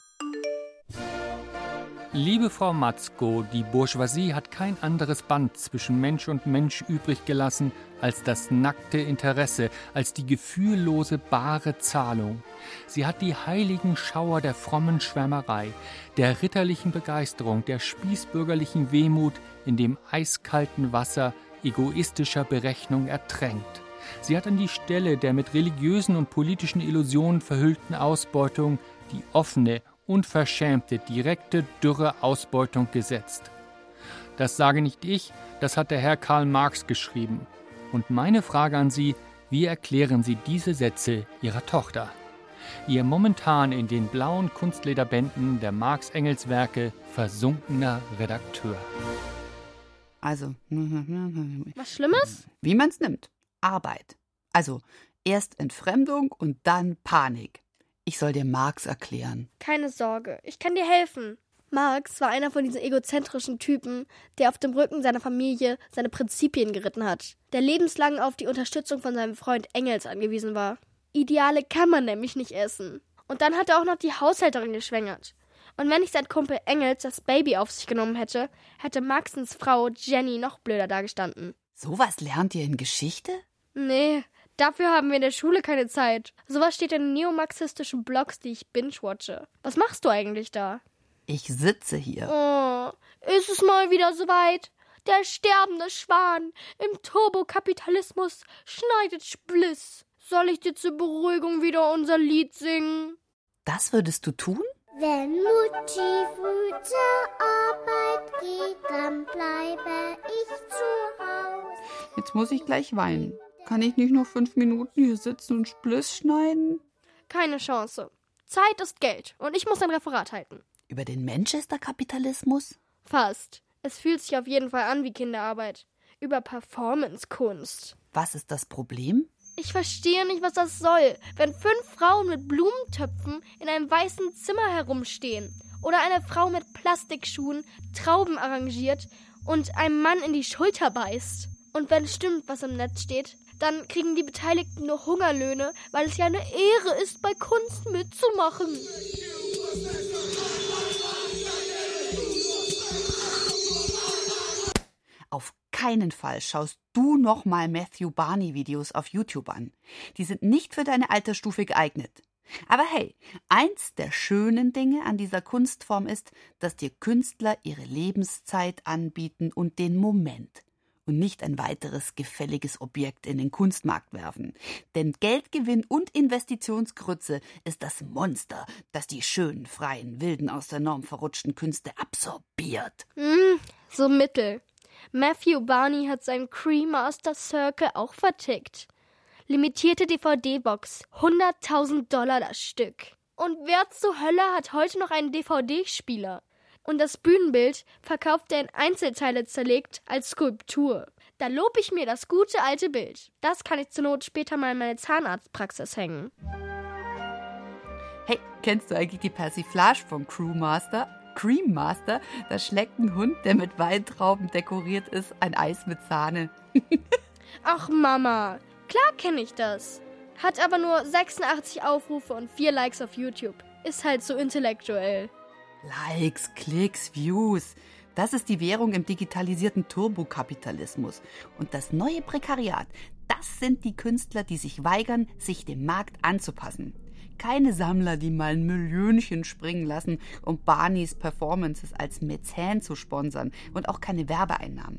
Liebe Frau Matzko, die Bourgeoisie hat kein anderes Band zwischen Mensch und Mensch übrig gelassen als das nackte Interesse, als die gefühllose bare Zahlung. Sie hat die heiligen Schauer der frommen Schwärmerei, der ritterlichen Begeisterung, der spießbürgerlichen Wehmut in dem eiskalten Wasser egoistischer Berechnung ertränkt. Sie hat an die Stelle der mit religiösen und politischen Illusionen verhüllten Ausbeutung die offene, unverschämte, direkte, dürre Ausbeutung gesetzt. Das sage nicht ich, das hat der Herr Karl Marx geschrieben. Und meine Frage an Sie, wie erklären Sie diese Sätze Ihrer Tochter? Ihr momentan in den blauen Kunstlederbänden der Marx-Engels-Werke versunkener Redakteur. Also, was Schlimmes? Wie man's nimmt. Arbeit. Also, erst Entfremdung und dann Panik. Ich soll dir Marx erklären. Keine Sorge, ich kann dir helfen. Marx war einer von diesen egozentrischen Typen, der auf dem Rücken seiner Familie seine Prinzipien geritten hat, der lebenslang auf die Unterstützung von seinem Freund Engels angewiesen war. Ideale kann man nämlich nicht essen. Und dann hat er auch noch die Haushälterin geschwängert. Und wenn nicht sein Kumpel Engels das Baby auf sich genommen hätte, hätte Marxens Frau Jenny noch blöder dagestanden. Sowas lernt ihr in Geschichte? Nee, dafür haben wir in der Schule keine Zeit. Sowas steht in neomarxistischen Blogs, die ich binge-watche. Was machst du eigentlich da? Ich sitze hier. Oh, ist es mal wieder soweit? Der sterbende Schwan im Turbokapitalismus schneidet Spliss. Soll ich dir zur Beruhigung wieder unser Lied singen? Das würdest du tun? Wenn Mutti früh zur Arbeit geht, dann bleibe ich zu Hause. Jetzt muss ich gleich weinen. Kann ich nicht noch fünf Minuten hier sitzen und Spliss schneiden? Keine Chance. Zeit ist Geld und ich muss ein Referat halten. Über den Manchester-Kapitalismus? Fast. Es fühlt sich auf jeden Fall an wie Kinderarbeit. Über Performance-Kunst. Was ist das Problem? Ich verstehe nicht, was das soll, wenn fünf Frauen mit Blumentöpfen in einem weißen Zimmer herumstehen oder eine Frau mit Plastikschuhen Trauben arrangiert und einem Mann in die Schulter beißt. Und wenn stimmt, was im Netz steht, dann kriegen die Beteiligten nur Hungerlöhne, weil es ja eine Ehre ist, bei Kunst mitzumachen. Auf keinen Fall schaust du noch mal Matthew Barney-Videos auf YouTube an. Die sind nicht für deine Altersstufe geeignet. Aber hey, eins der schönen Dinge an dieser Kunstform ist, dass dir Künstler ihre Lebenszeit anbieten und den Moment und nicht ein weiteres gefälliges Objekt in den Kunstmarkt werfen. Denn Geldgewinn und Investitionsgrütze ist das Monster, das die schönen, freien, wilden, aus der Norm verrutschten Künste absorbiert. Mm, so mittel. Matthew Barney hat seinen Cremaster Circle auch vertickt. Limitierte D V D-Box, hunderttausend Dollar das Stück. Und wer zur Hölle hat heute noch einen D V D-Spieler? Und das Bühnenbild verkauft er in Einzelteile zerlegt als Skulptur. Da lob ich mir das gute alte Bild. Das kann ich zur Not später mal in meine Zahnarztpraxis hängen. Hey, kennst du eigentlich die Persiflage vom Crewmaster? Creammaster, da schlägt ein Hund, der mit Weintrauben dekoriert ist, ein Eis mit Sahne. Ach Mama, klar kenne ich das. Hat aber nur sechsundachtzig Aufrufe und vier Likes auf YouTube. Ist halt so intellektuell. Likes, Klicks, Views. Das ist die Währung im digitalisierten Turbokapitalismus. Und das neue Prekariat, das sind die Künstler, die sich weigern, sich dem Markt anzupassen. Keine Sammler, die mal ein Millionchen springen lassen, um Barneys Performances als Mäzen zu sponsern, und auch keine Werbeeinnahmen.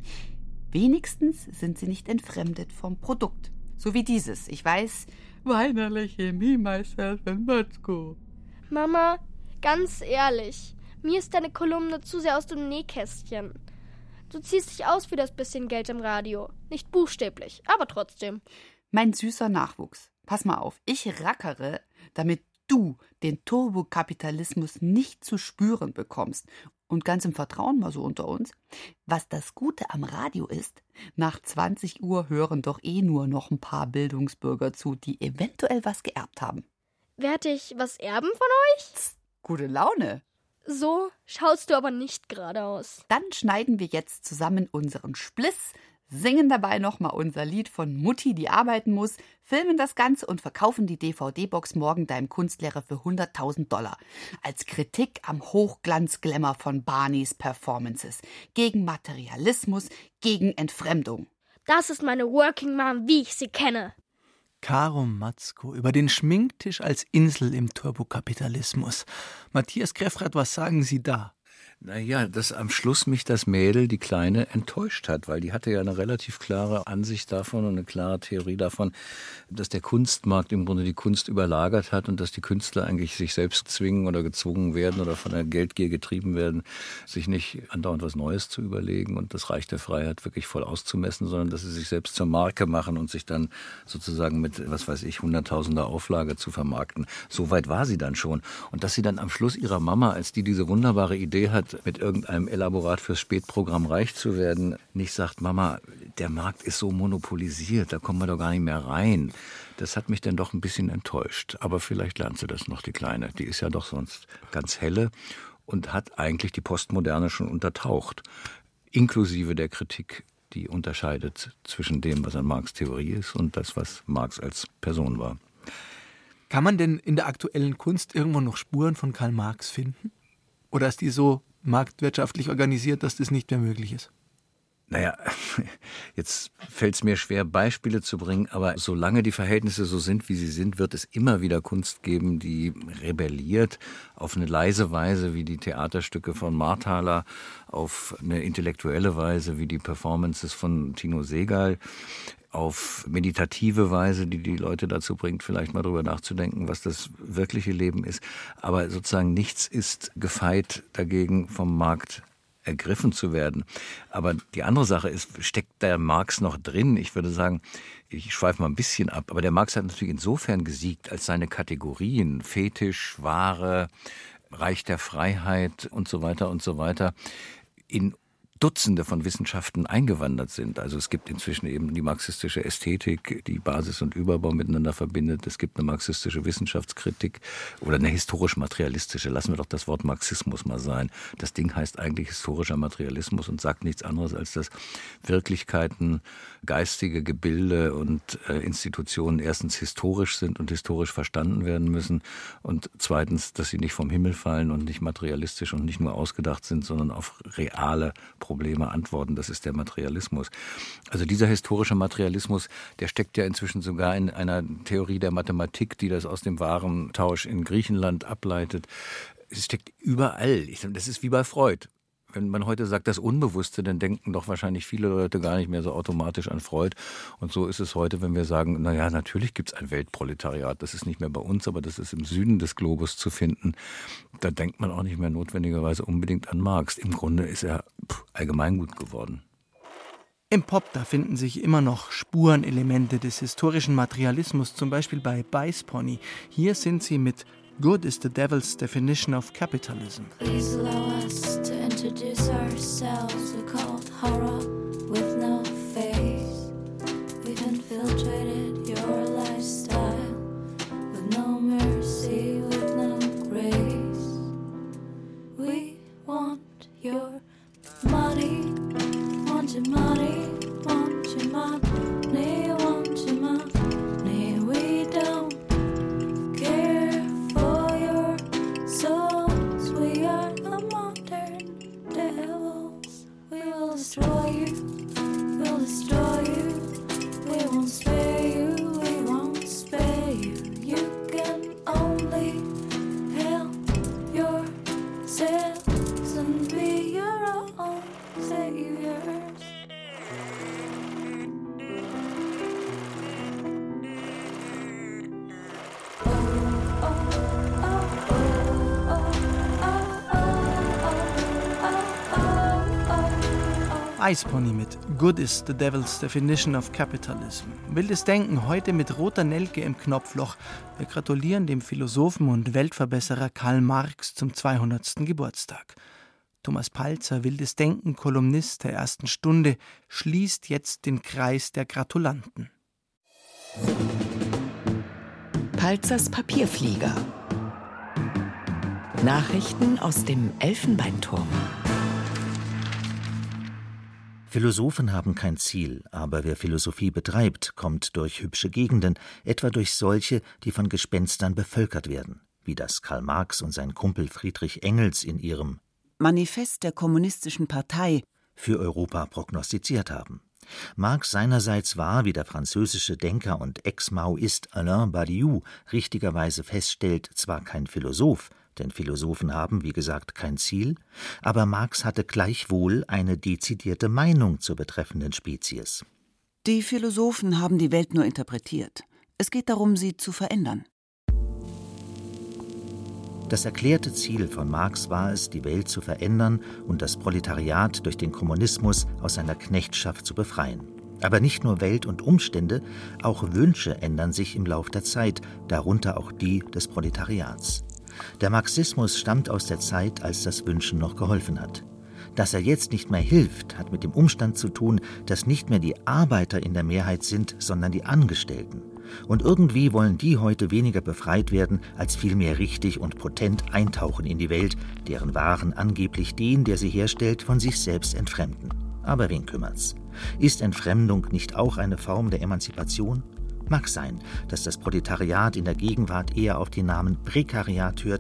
Wenigstens sind sie nicht entfremdet vom Produkt. So wie dieses, ich weiß, weinerliche Me, Myself and Matzko. Mama, ganz ehrlich, mir ist deine Kolumne zu sehr aus dem Nähkästchen. Du ziehst dich aus für das bisschen Geld im Radio. Nicht buchstäblich, aber trotzdem. Mein süßer Nachwuchs, pass mal auf, ich rackere, damit du den Turbokapitalismus nicht zu spüren bekommst. Und ganz im Vertrauen mal so unter uns, was das Gute am Radio ist, nach zwanzig Uhr hören doch eh nur noch ein paar Bildungsbürger zu, die eventuell was geerbt haben. Werd ich was erben von euch? Psst, gute Laune. So schaust du aber nicht gerade aus. Dann schneiden wir jetzt zusammen unseren Spliss, singen dabei nochmal unser Lied von Mutti, die arbeiten muss, filmen das Ganze und verkaufen die D V D-Box morgen deinem Kunstlehrer für hunderttausend Dollar. Als Kritik am Hochglanzglamour von Barneys Performances. Gegen Materialismus, gegen Entfremdung. Das ist meine Working Mom, wie ich sie kenne. Caro Matzko über den Schminktisch als Insel im Turbokapitalismus. Matthias Greffrath, was sagen Sie da? Naja, dass am Schluss mich das Mädel, die Kleine, enttäuscht hat, weil die hatte ja eine relativ klare Ansicht davon und eine klare Theorie davon, dass der Kunstmarkt im Grunde die Kunst überlagert hat und dass die Künstler eigentlich sich selbst zwingen oder gezwungen werden oder von der Geldgier getrieben werden, sich nicht andauernd was Neues zu überlegen und das Reich der Freiheit wirklich voll auszumessen, sondern dass sie sich selbst zur Marke machen und sich dann sozusagen mit, was weiß ich, hunderttausender Auflage zu vermarkten. So weit war sie dann schon. Und dass sie dann am Schluss ihrer Mama, als die diese wunderbare Idee hat, mit irgendeinem Elaborat fürs Spätprogramm reich zu werden, nicht sagt, Mama, der Markt ist so monopolisiert, da kommen wir doch gar nicht mehr rein. Das hat mich dann doch ein bisschen enttäuscht. Aber vielleicht lernt sie das noch, die Kleine. Die ist ja doch sonst ganz helle und hat eigentlich die Postmoderne schon untertaucht. Inklusive der Kritik, die unterscheidet zwischen dem, was an Marx Theorie ist und das, was Marx als Person war. Kann man denn in der aktuellen Kunst irgendwo noch Spuren von Karl Marx finden? Oder ist die so marktwirtschaftlich organisiert, dass das nicht mehr möglich ist? Naja, jetzt fällt es mir schwer, Beispiele zu bringen, aber solange die Verhältnisse so sind, wie sie sind, wird es immer wieder Kunst geben, die rebelliert auf eine leise Weise, wie die Theaterstücke von Marthaler, auf eine intellektuelle Weise, wie die Performances von Tino Segal, auf meditative Weise, die die Leute dazu bringt, vielleicht mal drüber nachzudenken, was das wirkliche Leben ist. Aber sozusagen nichts ist gefeit dagegen, vom Markt ergriffen zu werden. Aber die andere Sache ist, steckt der Marx noch drin? Ich würde sagen, ich schweife mal ein bisschen ab, aber der Marx hat natürlich insofern gesiegt, als seine Kategorien Fetisch, Ware, Reich der Freiheit und so weiter und so weiter in Dutzende von Wissenschaften eingewandert sind. Also es gibt inzwischen eben die marxistische Ästhetik, die Basis und Überbau miteinander verbindet. Es gibt eine marxistische Wissenschaftskritik oder eine historisch-materialistische. Lassen wir doch das Wort Marxismus mal sein. Das Ding heißt eigentlich historischer Materialismus und sagt nichts anderes, als dass Wirklichkeiten, geistige Gebilde und äh, Institutionen erstens historisch sind und historisch verstanden werden müssen und zweitens, dass sie nicht vom Himmel fallen und nicht materialistisch und nicht nur ausgedacht sind, sondern auf reale Probleme antworten. Das ist der Materialismus. Also dieser historische Materialismus, der steckt ja inzwischen sogar in einer Theorie der Mathematik, die das aus dem Warentausch in Griechenland ableitet. Es steckt überall. Das ist wie bei Freud. Wenn man heute sagt, das Unbewusste, dann denken doch wahrscheinlich viele Leute gar nicht mehr so automatisch an Freud. Und so ist es heute, wenn wir sagen, naja, natürlich gibt es ein Weltproletariat. Das ist nicht mehr bei uns, aber das ist im Süden des Globus zu finden. Da denkt man auch nicht mehr notwendigerweise unbedingt an Marx. Im Grunde ist er pff, allgemeingut geworden. Im Pop, da finden sich immer noch Spurenelemente des historischen Materialismus, zum Beispiel bei Bice Pony. Hier sind sie mit Good is the Devil's Definition of Capitalism. Please allow us to introduce ourselves. We're called horror with no face. We've infiltrated your lifestyle with no mercy, with no grace. We want your money, want your money, want your money, want your money. We don't care for your souls. We are the modern devils. We will destroy you, we'll destroy you. We won't spare you, we won't spare you. You can only help yourselves and be your own saviors. Bice Pony mit Good is the Devil's Definition of Capitalism. Wildes Denken heute mit roter Nelke im Knopfloch. Wir gratulieren dem Philosophen und Weltverbesserer Karl Marx zum zweihundertsten Geburtstag. Thomas Palzer, Wildes Denken, Kolumnist der ersten Stunde, schließt jetzt den Kreis der Gratulanten. Palzers Papierflieger. Nachrichten aus dem Elfenbeinturm. Philosophen haben kein Ziel, aber wer Philosophie betreibt, kommt durch hübsche Gegenden, etwa durch solche, die von Gespenstern bevölkert werden, wie das Karl Marx und sein Kumpel Friedrich Engels in ihrem Manifest der Kommunistischen Partei für Europa prognostiziert haben. Marx seinerseits war, wie der französische Denker und Ex-Maoist Alain Badiou richtigerweise feststellt, zwar kein Philosoph, denn Philosophen haben, wie gesagt, kein Ziel, aber Marx hatte gleichwohl eine dezidierte Meinung zur betreffenden Spezies. Die Philosophen haben die Welt nur interpretiert. Es geht darum, sie zu verändern. Das erklärte Ziel von Marx war es, die Welt zu verändern und das Proletariat durch den Kommunismus aus seiner Knechtschaft zu befreien. Aber nicht nur Welt und Umstände, auch Wünsche ändern sich im Lauf der Zeit, darunter auch die des Proletariats. Der Marxismus stammt aus der Zeit, als das Wünschen noch geholfen hat. Dass er jetzt nicht mehr hilft, hat mit dem Umstand zu tun, dass nicht mehr die Arbeiter in der Mehrheit sind, sondern die Angestellten. Und irgendwie wollen die heute weniger befreit werden, als vielmehr richtig und potent eintauchen in die Welt, deren Waren angeblich den, der sie herstellt, von sich selbst entfremden. Aber wen kümmert's? Ist Entfremdung nicht auch eine Form der Emanzipation? Mag sein, dass das Proletariat in der Gegenwart eher auf den Namen Prekariat hört,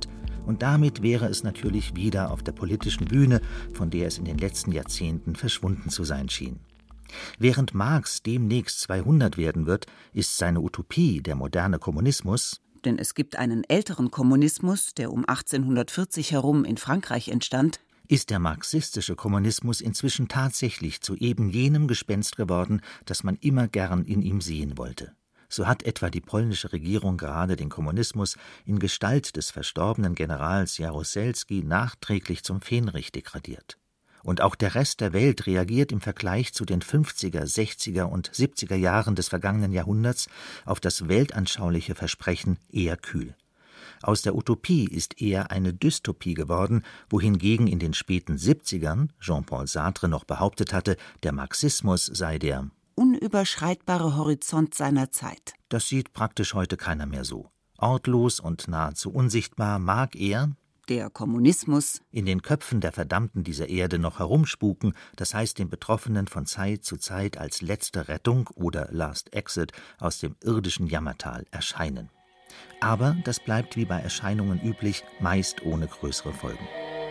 und damit wäre es natürlich wieder auf der politischen Bühne, von der es in den letzten Jahrzehnten verschwunden zu sein schien. Während Marx demnächst zweihundert werden wird, ist seine Utopie, der moderne Kommunismus, denn es gibt einen älteren Kommunismus, der um achtzehnhundertvierzig herum in Frankreich entstand, ist der marxistische Kommunismus inzwischen tatsächlich zu eben jenem Gespenst geworden, das man immer gern in ihm sehen wollte. So hat etwa die polnische Regierung gerade den Kommunismus in Gestalt des verstorbenen Generals Jaruzelski nachträglich zum Fähnrich degradiert. Und auch der Rest der Welt reagiert im Vergleich zu den fünfziger, sechziger und siebziger Jahren des vergangenen Jahrhunderts auf das weltanschauliche Versprechen eher kühl. Aus der Utopie ist eher eine Dystopie geworden, wohingegen in den späten siebzigern Jean-Paul Sartre noch behauptet hatte, der Marxismus sei der unüberschreitbare Horizont seiner Zeit. Das sieht praktisch heute keiner mehr so. Ortlos und nahezu unsichtbar mag er, der Kommunismus, in den Köpfen der Verdammten dieser Erde noch herumspuken, das heißt den Betroffenen von Zeit zu Zeit als letzte Rettung oder Last Exit aus dem irdischen Jammertal erscheinen. Aber das bleibt wie bei Erscheinungen üblich, meist ohne größere Folgen.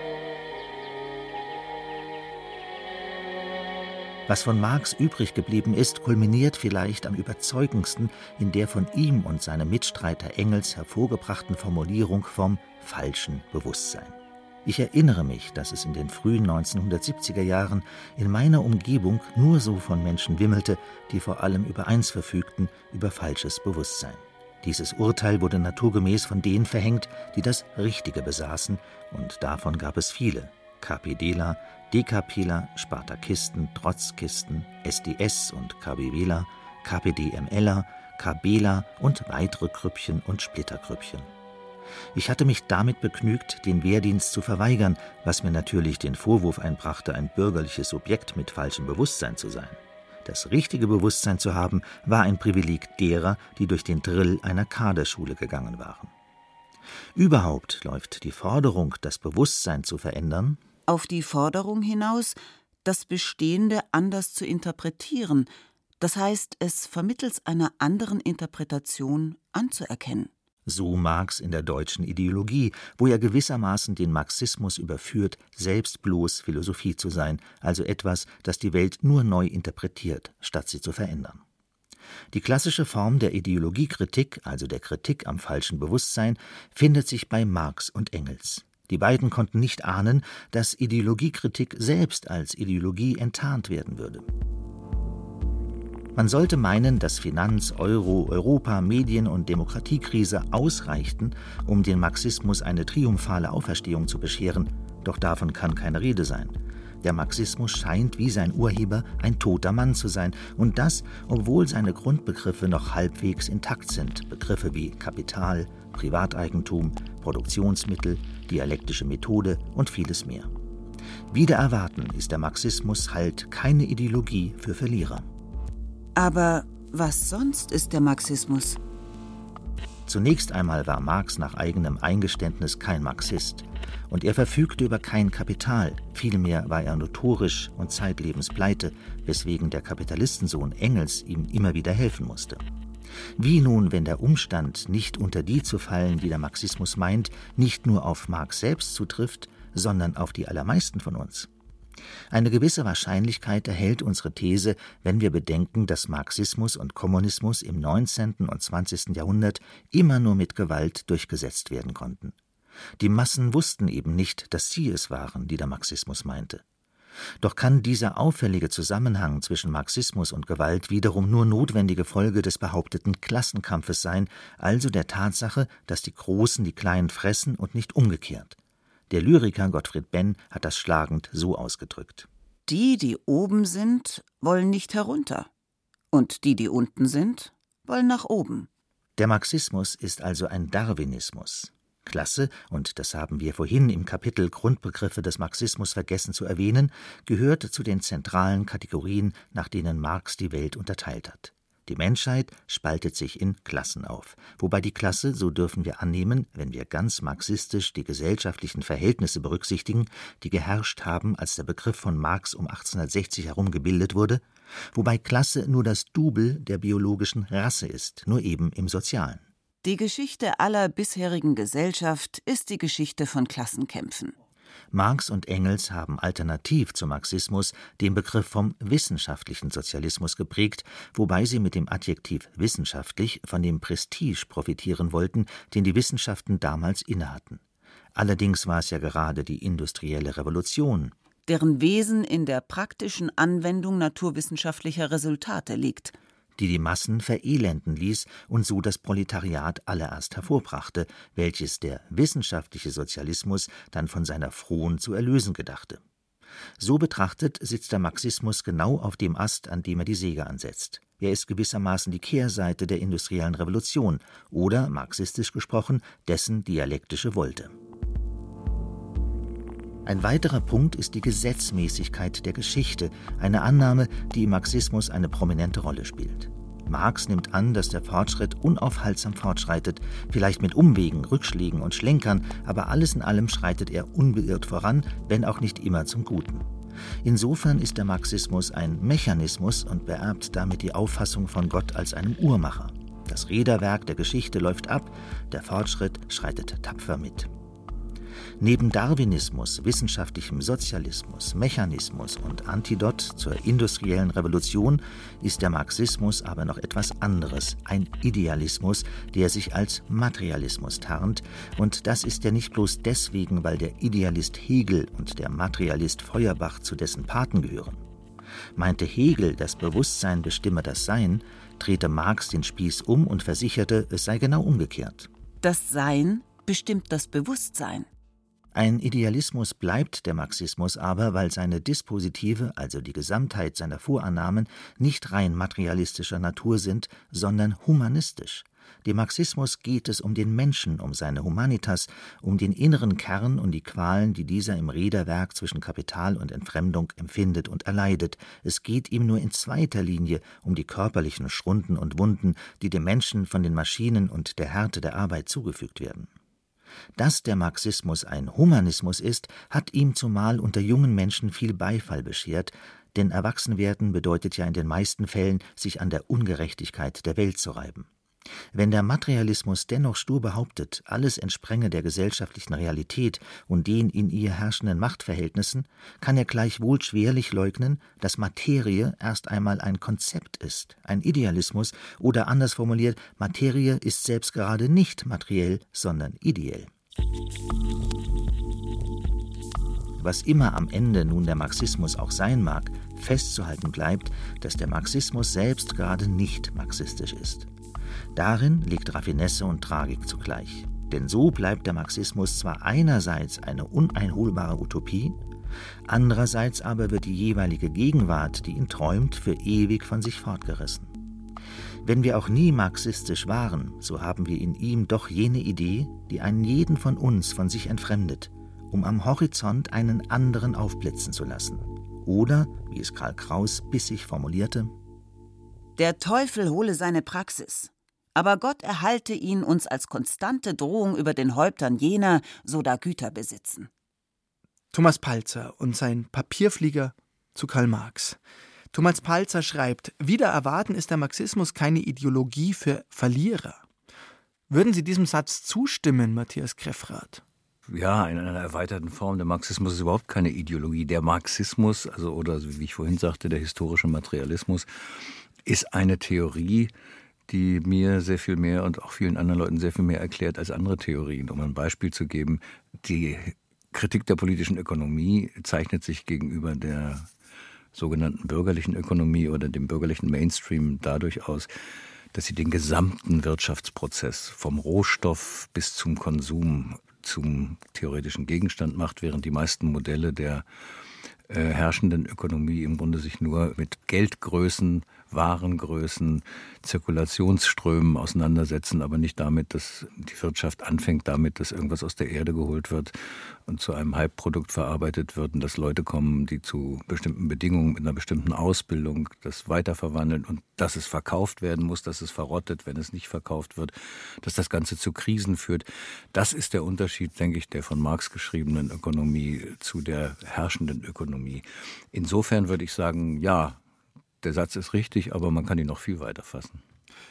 Was von Marx übrig geblieben ist, kulminiert vielleicht am überzeugendsten in der von ihm und seinem Mitstreiter Engels hervorgebrachten Formulierung vom falschen Bewusstsein. Ich erinnere mich, dass es in den frühen neunzehnhundertsiebziger Jahren in meiner Umgebung nur so von Menschen wimmelte, die vor allem über eins verfügten, über falsches Bewusstsein. Dieses Urteil wurde naturgemäß von denen verhängt, die das Richtige besaßen, und davon gab es viele. KPDler, DKPler, Spartakisten, Trotzkisten, S D S und KBWler, KPDMLer, KBler und weitere Krüppchen und Splitterkrüppchen. Ich hatte mich damit begnügt, den Wehrdienst zu verweigern, was mir natürlich den Vorwurf einbrachte, ein bürgerliches Subjekt mit falschem Bewusstsein zu sein. Das richtige Bewusstsein zu haben, war ein Privileg derer, die durch den Drill einer Kaderschule gegangen waren. Überhaupt läuft die Forderung, das Bewusstsein zu verändern, auf die Forderung hinaus, das Bestehende anders zu interpretieren, das heißt, es vermittels einer anderen Interpretation anzuerkennen. So Marx in der deutschen Ideologie, wo er gewissermaßen den Marxismus überführt, selbst bloß Philosophie zu sein, also etwas, das die Welt nur neu interpretiert, statt sie zu verändern. Die klassische Form der Ideologiekritik, also der Kritik am falschen Bewusstsein, findet sich bei Marx und Engels. Die beiden konnten nicht ahnen, dass Ideologiekritik selbst als Ideologie enttarnt werden würde. Man sollte meinen, dass Finanz-, Euro-, Europa-, Medien- und Demokratiekrise ausreichten, um den Marxismus eine triumphale Auferstehung zu bescheren, doch davon kann keine Rede sein. Der Marxismus scheint wie sein Urheber ein toter Mann zu sein, und das, obwohl seine Grundbegriffe noch halbwegs intakt sind, Begriffe wie Kapital, Privateigentum, Produktionsmittel, dialektische Methode und vieles mehr. Wider Erwarten ist der Marxismus halt keine Ideologie für Verlierer. Aber was sonst ist der Marxismus? Zunächst einmal war Marx nach eigenem Eingeständnis kein Marxist. Und er verfügte über kein Kapital, vielmehr war er notorisch und zeitlebens pleite, weswegen der Kapitalistensohn Engels ihm immer wieder helfen musste. Wie nun, wenn der Umstand, nicht unter die zu fallen, die der Marxismus meint, nicht nur auf Marx selbst zutrifft, sondern auf die allermeisten von uns? Eine gewisse Wahrscheinlichkeit erhält unsere These, wenn wir bedenken, dass Marxismus und Kommunismus im neunzehnten und zwanzigsten Jahrhundert immer nur mit Gewalt durchgesetzt werden konnten. Die Massen wussten eben nicht, dass sie es waren, die der Marxismus meinte. Doch kann dieser auffällige Zusammenhang zwischen Marxismus und Gewalt wiederum nur notwendige Folge des behaupteten Klassenkampfes sein, also der Tatsache, dass die Großen die Kleinen fressen und nicht umgekehrt. Der Lyriker Gottfried Benn hat das schlagend so ausgedrückt: Die, die oben sind, wollen nicht herunter. Und die, die unten sind, wollen nach oben. Der Marxismus ist also ein Darwinismus. Klasse, und das haben wir vorhin im Kapitel Grundbegriffe des Marxismus vergessen zu erwähnen, gehört zu den zentralen Kategorien, nach denen Marx die Welt unterteilt hat. Die Menschheit spaltet sich in Klassen auf, wobei die Klasse, so dürfen wir annehmen, wenn wir ganz marxistisch die gesellschaftlichen Verhältnisse berücksichtigen, die geherrscht haben, als der Begriff von Marx um achtzehnhundertsechzig herum gebildet wurde, wobei Klasse nur das Double der biologischen Rasse ist, nur eben im Sozialen. Die Geschichte aller bisherigen Gesellschaft ist die Geschichte von Klassenkämpfen. Marx und Engels haben alternativ zum Marxismus den Begriff vom wissenschaftlichen Sozialismus geprägt, wobei sie mit dem Adjektiv wissenschaftlich von dem Prestige profitieren wollten, den die Wissenschaften damals innehatten. Allerdings war es ja gerade die industrielle Revolution, deren Wesen in der praktischen Anwendung naturwissenschaftlicher Resultate liegt, die die Massen verelenden ließ und so das Proletariat allererst hervorbrachte, welches der wissenschaftliche Sozialismus dann von seiner Fron zu erlösen gedachte. So betrachtet sitzt der Marxismus genau auf dem Ast, an dem er die Säge ansetzt. Er ist gewissermaßen die Kehrseite der industriellen Revolution oder, marxistisch gesprochen, dessen dialektische Wolte. Ein weiterer Punkt ist die Gesetzmäßigkeit der Geschichte, eine Annahme, die im Marxismus eine prominente Rolle spielt. Marx nimmt an, dass der Fortschritt unaufhaltsam fortschreitet, vielleicht mit Umwegen, Rückschlägen und Schlenkern, aber alles in allem schreitet er unbeirrt voran, wenn auch nicht immer zum Guten. Insofern ist der Marxismus ein Mechanismus und beerbt damit die Auffassung von Gott als einem Uhrmacher. Das Räderwerk der Geschichte läuft ab, der Fortschritt schreitet tapfer mit. Neben Darwinismus, wissenschaftlichem Sozialismus, Mechanismus und Antidot zur industriellen Revolution ist der Marxismus aber noch etwas anderes, ein Idealismus, der sich als Materialismus tarnt, und das ist er nicht bloß deswegen, weil der Idealist Hegel und der Materialist Feuerbach zu dessen Paten gehören. Meinte Hegel, das Bewusstsein bestimme das Sein, drehte Marx den Spieß um und versicherte, es sei genau umgekehrt. Das Sein bestimmt das Bewusstsein. Ein Idealismus bleibt der Marxismus aber, weil seine Dispositive, also die Gesamtheit seiner Vorannahmen, nicht rein materialistischer Natur sind, sondern humanistisch. Dem Marxismus geht es um den Menschen, um seine Humanitas, um den inneren Kern und die Qualen, die dieser im Räderwerk zwischen Kapital und Entfremdung empfindet und erleidet. Es geht ihm nur in zweiter Linie um die körperlichen Schrunden und Wunden, die dem Menschen von den Maschinen und der Härte der Arbeit zugefügt werden. Dass der Marxismus ein Humanismus ist, hat ihm zumal unter jungen Menschen viel Beifall beschert, denn Erwachsenwerden bedeutet ja in den meisten Fällen, sich an der Ungerechtigkeit der Welt zu reiben. Wenn der Materialismus dennoch stur behauptet, alles entsprenge der gesellschaftlichen Realität und den in ihr herrschenden Machtverhältnissen, kann er gleichwohl schwerlich leugnen, dass Materie erst einmal ein Konzept ist, ein Idealismus, oder anders formuliert, Materie ist selbst gerade nicht materiell, sondern ideell. Was immer am Ende nun der Marxismus auch sein mag, festzuhalten bleibt, dass der Marxismus selbst gerade nicht marxistisch ist. Darin liegt Raffinesse und Tragik zugleich. Denn so bleibt der Marxismus zwar einerseits eine uneinholbare Utopie, andererseits aber wird die jeweilige Gegenwart, die ihn träumt, für ewig von sich fortgerissen. Wenn wir auch nie marxistisch waren, so haben wir in ihm doch jene Idee, die einen jeden von uns von sich entfremdet, um am Horizont einen anderen aufblitzen zu lassen. Oder, wie es Karl Kraus bissig formulierte: Der Teufel hole seine Praxis, aber Gott erhalte ihn uns als konstante Drohung über den Häuptern jener, so da Güter besitzen. Thomas Palzer und sein Papierflieger zu Karl Marx. Thomas Palzer schreibt: Wider Erwarten ist der Marxismus keine Ideologie für Verlierer. Würden Sie diesem Satz zustimmen, Matthias Greffrath? Ja, in einer erweiterten Form. Der Marxismus ist überhaupt keine Ideologie. Der Marxismus, also oder wie ich vorhin sagte, der historische Materialismus, ist eine Theorie, die mir sehr viel mehr und auch vielen anderen Leuten sehr viel mehr erklärt als andere Theorien. Um ein Beispiel zu geben, die Kritik der politischen Ökonomie zeichnet sich gegenüber der sogenannten bürgerlichen Ökonomie oder dem bürgerlichen Mainstream dadurch aus, dass sie den gesamten Wirtschaftsprozess vom Rohstoff bis zum Konsum zum theoretischen Gegenstand macht, während die meisten Modelle der äh, herrschenden Ökonomie im Grunde sich nur mit Geldgrößen, Warengrößen, Zirkulationsströmen auseinandersetzen, aber nicht damit, dass die Wirtschaft anfängt damit, dass irgendwas aus der Erde geholt wird und zu einem Halbprodukt verarbeitet wird und dass Leute kommen, die zu bestimmten Bedingungen, mit einer bestimmten Ausbildung das weiterverwandeln und dass es verkauft werden muss, dass es verrottet, wenn es nicht verkauft wird, dass das Ganze zu Krisen führt. Das ist der Unterschied, denke ich, der von Marx geschriebenen Ökonomie zu der herrschenden Ökonomie. Insofern würde ich sagen, ja, der Satz ist richtig, aber man kann ihn noch viel weiter fassen.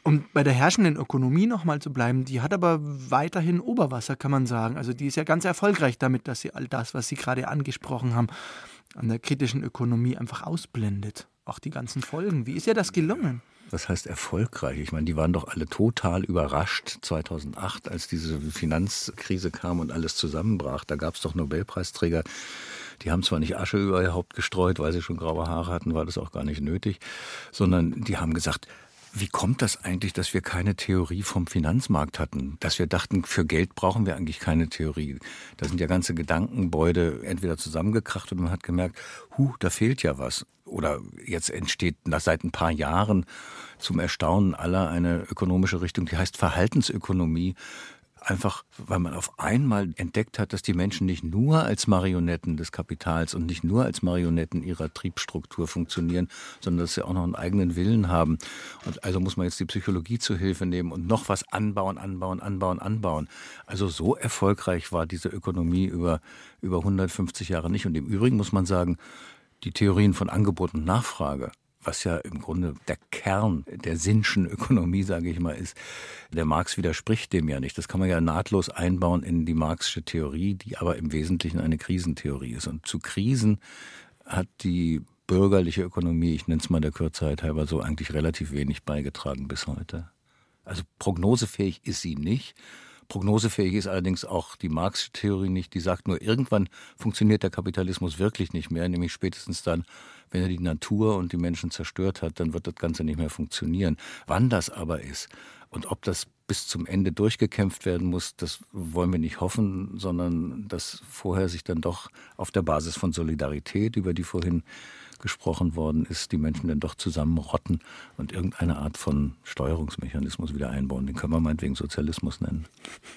Um bei der herrschenden Ökonomie nochmal zu bleiben, die hat aber weiterhin Oberwasser, kann man sagen. Also die ist ja ganz erfolgreich damit, dass sie all das, was Sie gerade angesprochen haben, an der kritischen Ökonomie einfach ausblendet. Auch die ganzen Folgen. Wie ist ihr das gelungen? Was heißt erfolgreich? Ich meine, die waren doch alle total überrascht zweitausendacht, als diese Finanzkrise kam und alles zusammenbrach. Da gab es doch Nobelpreisträger, die haben zwar nicht Asche über ihr Haupt gestreut, weil sie schon graue Haare hatten, war das auch gar nicht nötig, sondern die haben gesagt, wie kommt das eigentlich, dass wir keine Theorie vom Finanzmarkt hatten? Dass wir dachten, für Geld brauchen wir eigentlich keine Theorie. Da sind ja ganze Gedankengebäude entweder zusammengekracht und man hat gemerkt, huh, da fehlt ja was. Oder jetzt entsteht seit ein paar Jahren zum Erstaunen aller eine ökonomische Richtung, die heißt Verhaltensökonomie. Einfach, weil man auf einmal entdeckt hat, dass die Menschen nicht nur als Marionetten des Kapitals und nicht nur als Marionetten ihrer Triebstruktur funktionieren, sondern dass sie auch noch einen eigenen Willen haben. Und also muss man jetzt die Psychologie zu Hilfe nehmen und noch was anbauen, anbauen, anbauen, anbauen. Also so erfolgreich war diese Ökonomie über, über hundertfünfzig Jahre nicht. Und im Übrigen muss man sagen, die Theorien von Angebot und Nachfrage, was ja im Grunde der Kern der Sinnschen Ökonomie, sage ich mal, ist. Der Marx widerspricht dem ja nicht. Das kann man ja nahtlos einbauen in die marxische Theorie, die aber im Wesentlichen eine Krisentheorie ist. Und zu Krisen hat die bürgerliche Ökonomie, ich nenne es mal der Kürzheit halber so, eigentlich relativ wenig beigetragen bis heute. Also prognosefähig ist sie nicht. Prognosefähig ist allerdings auch die marxische Theorie nicht. Die sagt nur, irgendwann funktioniert der Kapitalismus wirklich nicht mehr, nämlich spätestens dann, wenn er die Natur und die Menschen zerstört hat, dann wird das Ganze nicht mehr funktionieren. Wann das aber ist und ob das bis zum Ende durchgekämpft werden muss, das wollen wir nicht hoffen, sondern dass vorher sich dann doch auf der Basis von Solidarität, über die vorhin gesprochen worden ist, die Menschen dann doch zusammenrotten und irgendeine Art von Steuerungsmechanismus wieder einbauen. Den können wir meinetwegen Sozialismus nennen.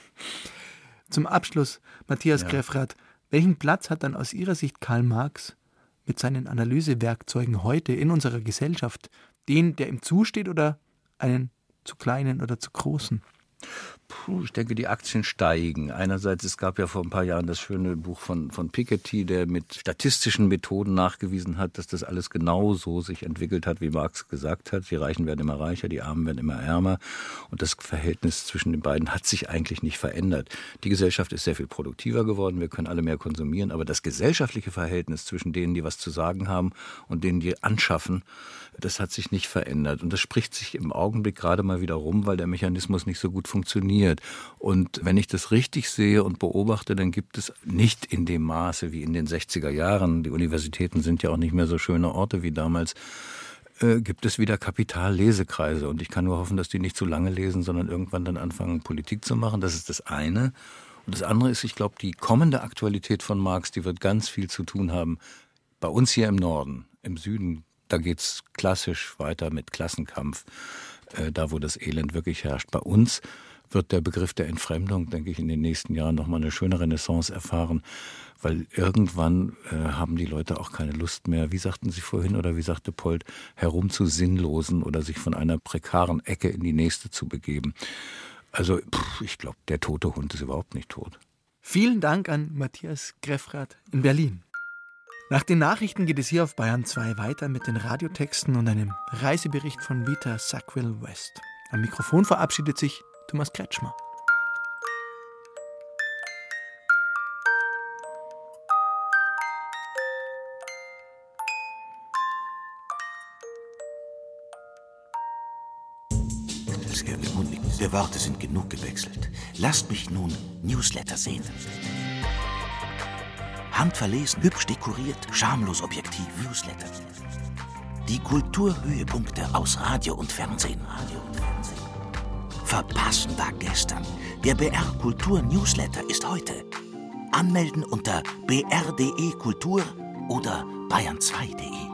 Zum Abschluss, Matthias Ja. Greffrath, welchen Platz hat dann aus Ihrer Sicht Karl Marx mit seinen Analysewerkzeugen heute in unserer Gesellschaft? Den, der ihm zusteht, oder einen zu kleinen oder zu großen? Puh, ich denke, die Aktien steigen. Einerseits, es gab ja vor ein paar Jahren das schöne Buch von, von Piketty, der mit statistischen Methoden nachgewiesen hat, dass das alles genau so sich entwickelt hat, wie Marx gesagt hat. Die Reichen werden immer reicher, die Armen werden immer ärmer. Und das Verhältnis zwischen den beiden hat sich eigentlich nicht verändert. Die Gesellschaft ist sehr viel produktiver geworden, wir können alle mehr konsumieren, aber das gesellschaftliche Verhältnis zwischen denen, die was zu sagen haben und denen, die anschaffen, das hat sich nicht verändert. Und das spricht sich im Augenblick gerade mal wieder rum, weil der Mechanismus nicht so gut funktioniert. Und wenn ich das richtig sehe und beobachte, dann gibt es nicht in dem Maße wie in den sechziger Jahren, die Universitäten sind ja auch nicht mehr so schöne Orte wie damals, äh, gibt es wieder Kapitallesekreise. Und ich kann nur hoffen, dass die nicht zu lange lesen, sondern irgendwann dann anfangen, Politik zu machen. Das ist das eine. Und das andere ist, ich glaube, die kommende Aktualität von Marx, die wird ganz viel zu tun haben bei uns hier im Norden. Im Süden, da geht's klassisch weiter mit Klassenkampf, äh, da wo das Elend wirklich herrscht. Bei uns wird der Begriff der Entfremdung, denke ich, in den nächsten Jahren nochmal eine schöne Renaissance erfahren, weil irgendwann äh, haben die Leute auch keine Lust mehr, wie sagten Sie vorhin oder wie sagte Polt, herumzusinnlosen oder sich von einer prekaren Ecke in die nächste zu begeben. Also pff, ich glaube, der tote Hund ist überhaupt nicht tot. Vielen Dank an Matthias Greffrath in Berlin. Nach den Nachrichten geht es hier auf Bayern zwei weiter mit den Radiotexten und einem Reisebericht von Vita Sackville-West. Am Mikrofon verabschiedet sich Thomas Kretschmer. Sehr geehrte Mundnik, der Worte sind genug gewechselt. Lasst mich nun Newsletter sehen. Handverlesen, hübsch dekoriert, schamlos objektiv. Newsletter. Die Kulturhöhepunkte aus Radio und Fernsehen. Radio und Fernsehen. Verpassen war gestern. Der B R Kultur Newsletter ist heute. Anmelden unter b r punkt d e kultur oder bayern zwei punkt d e.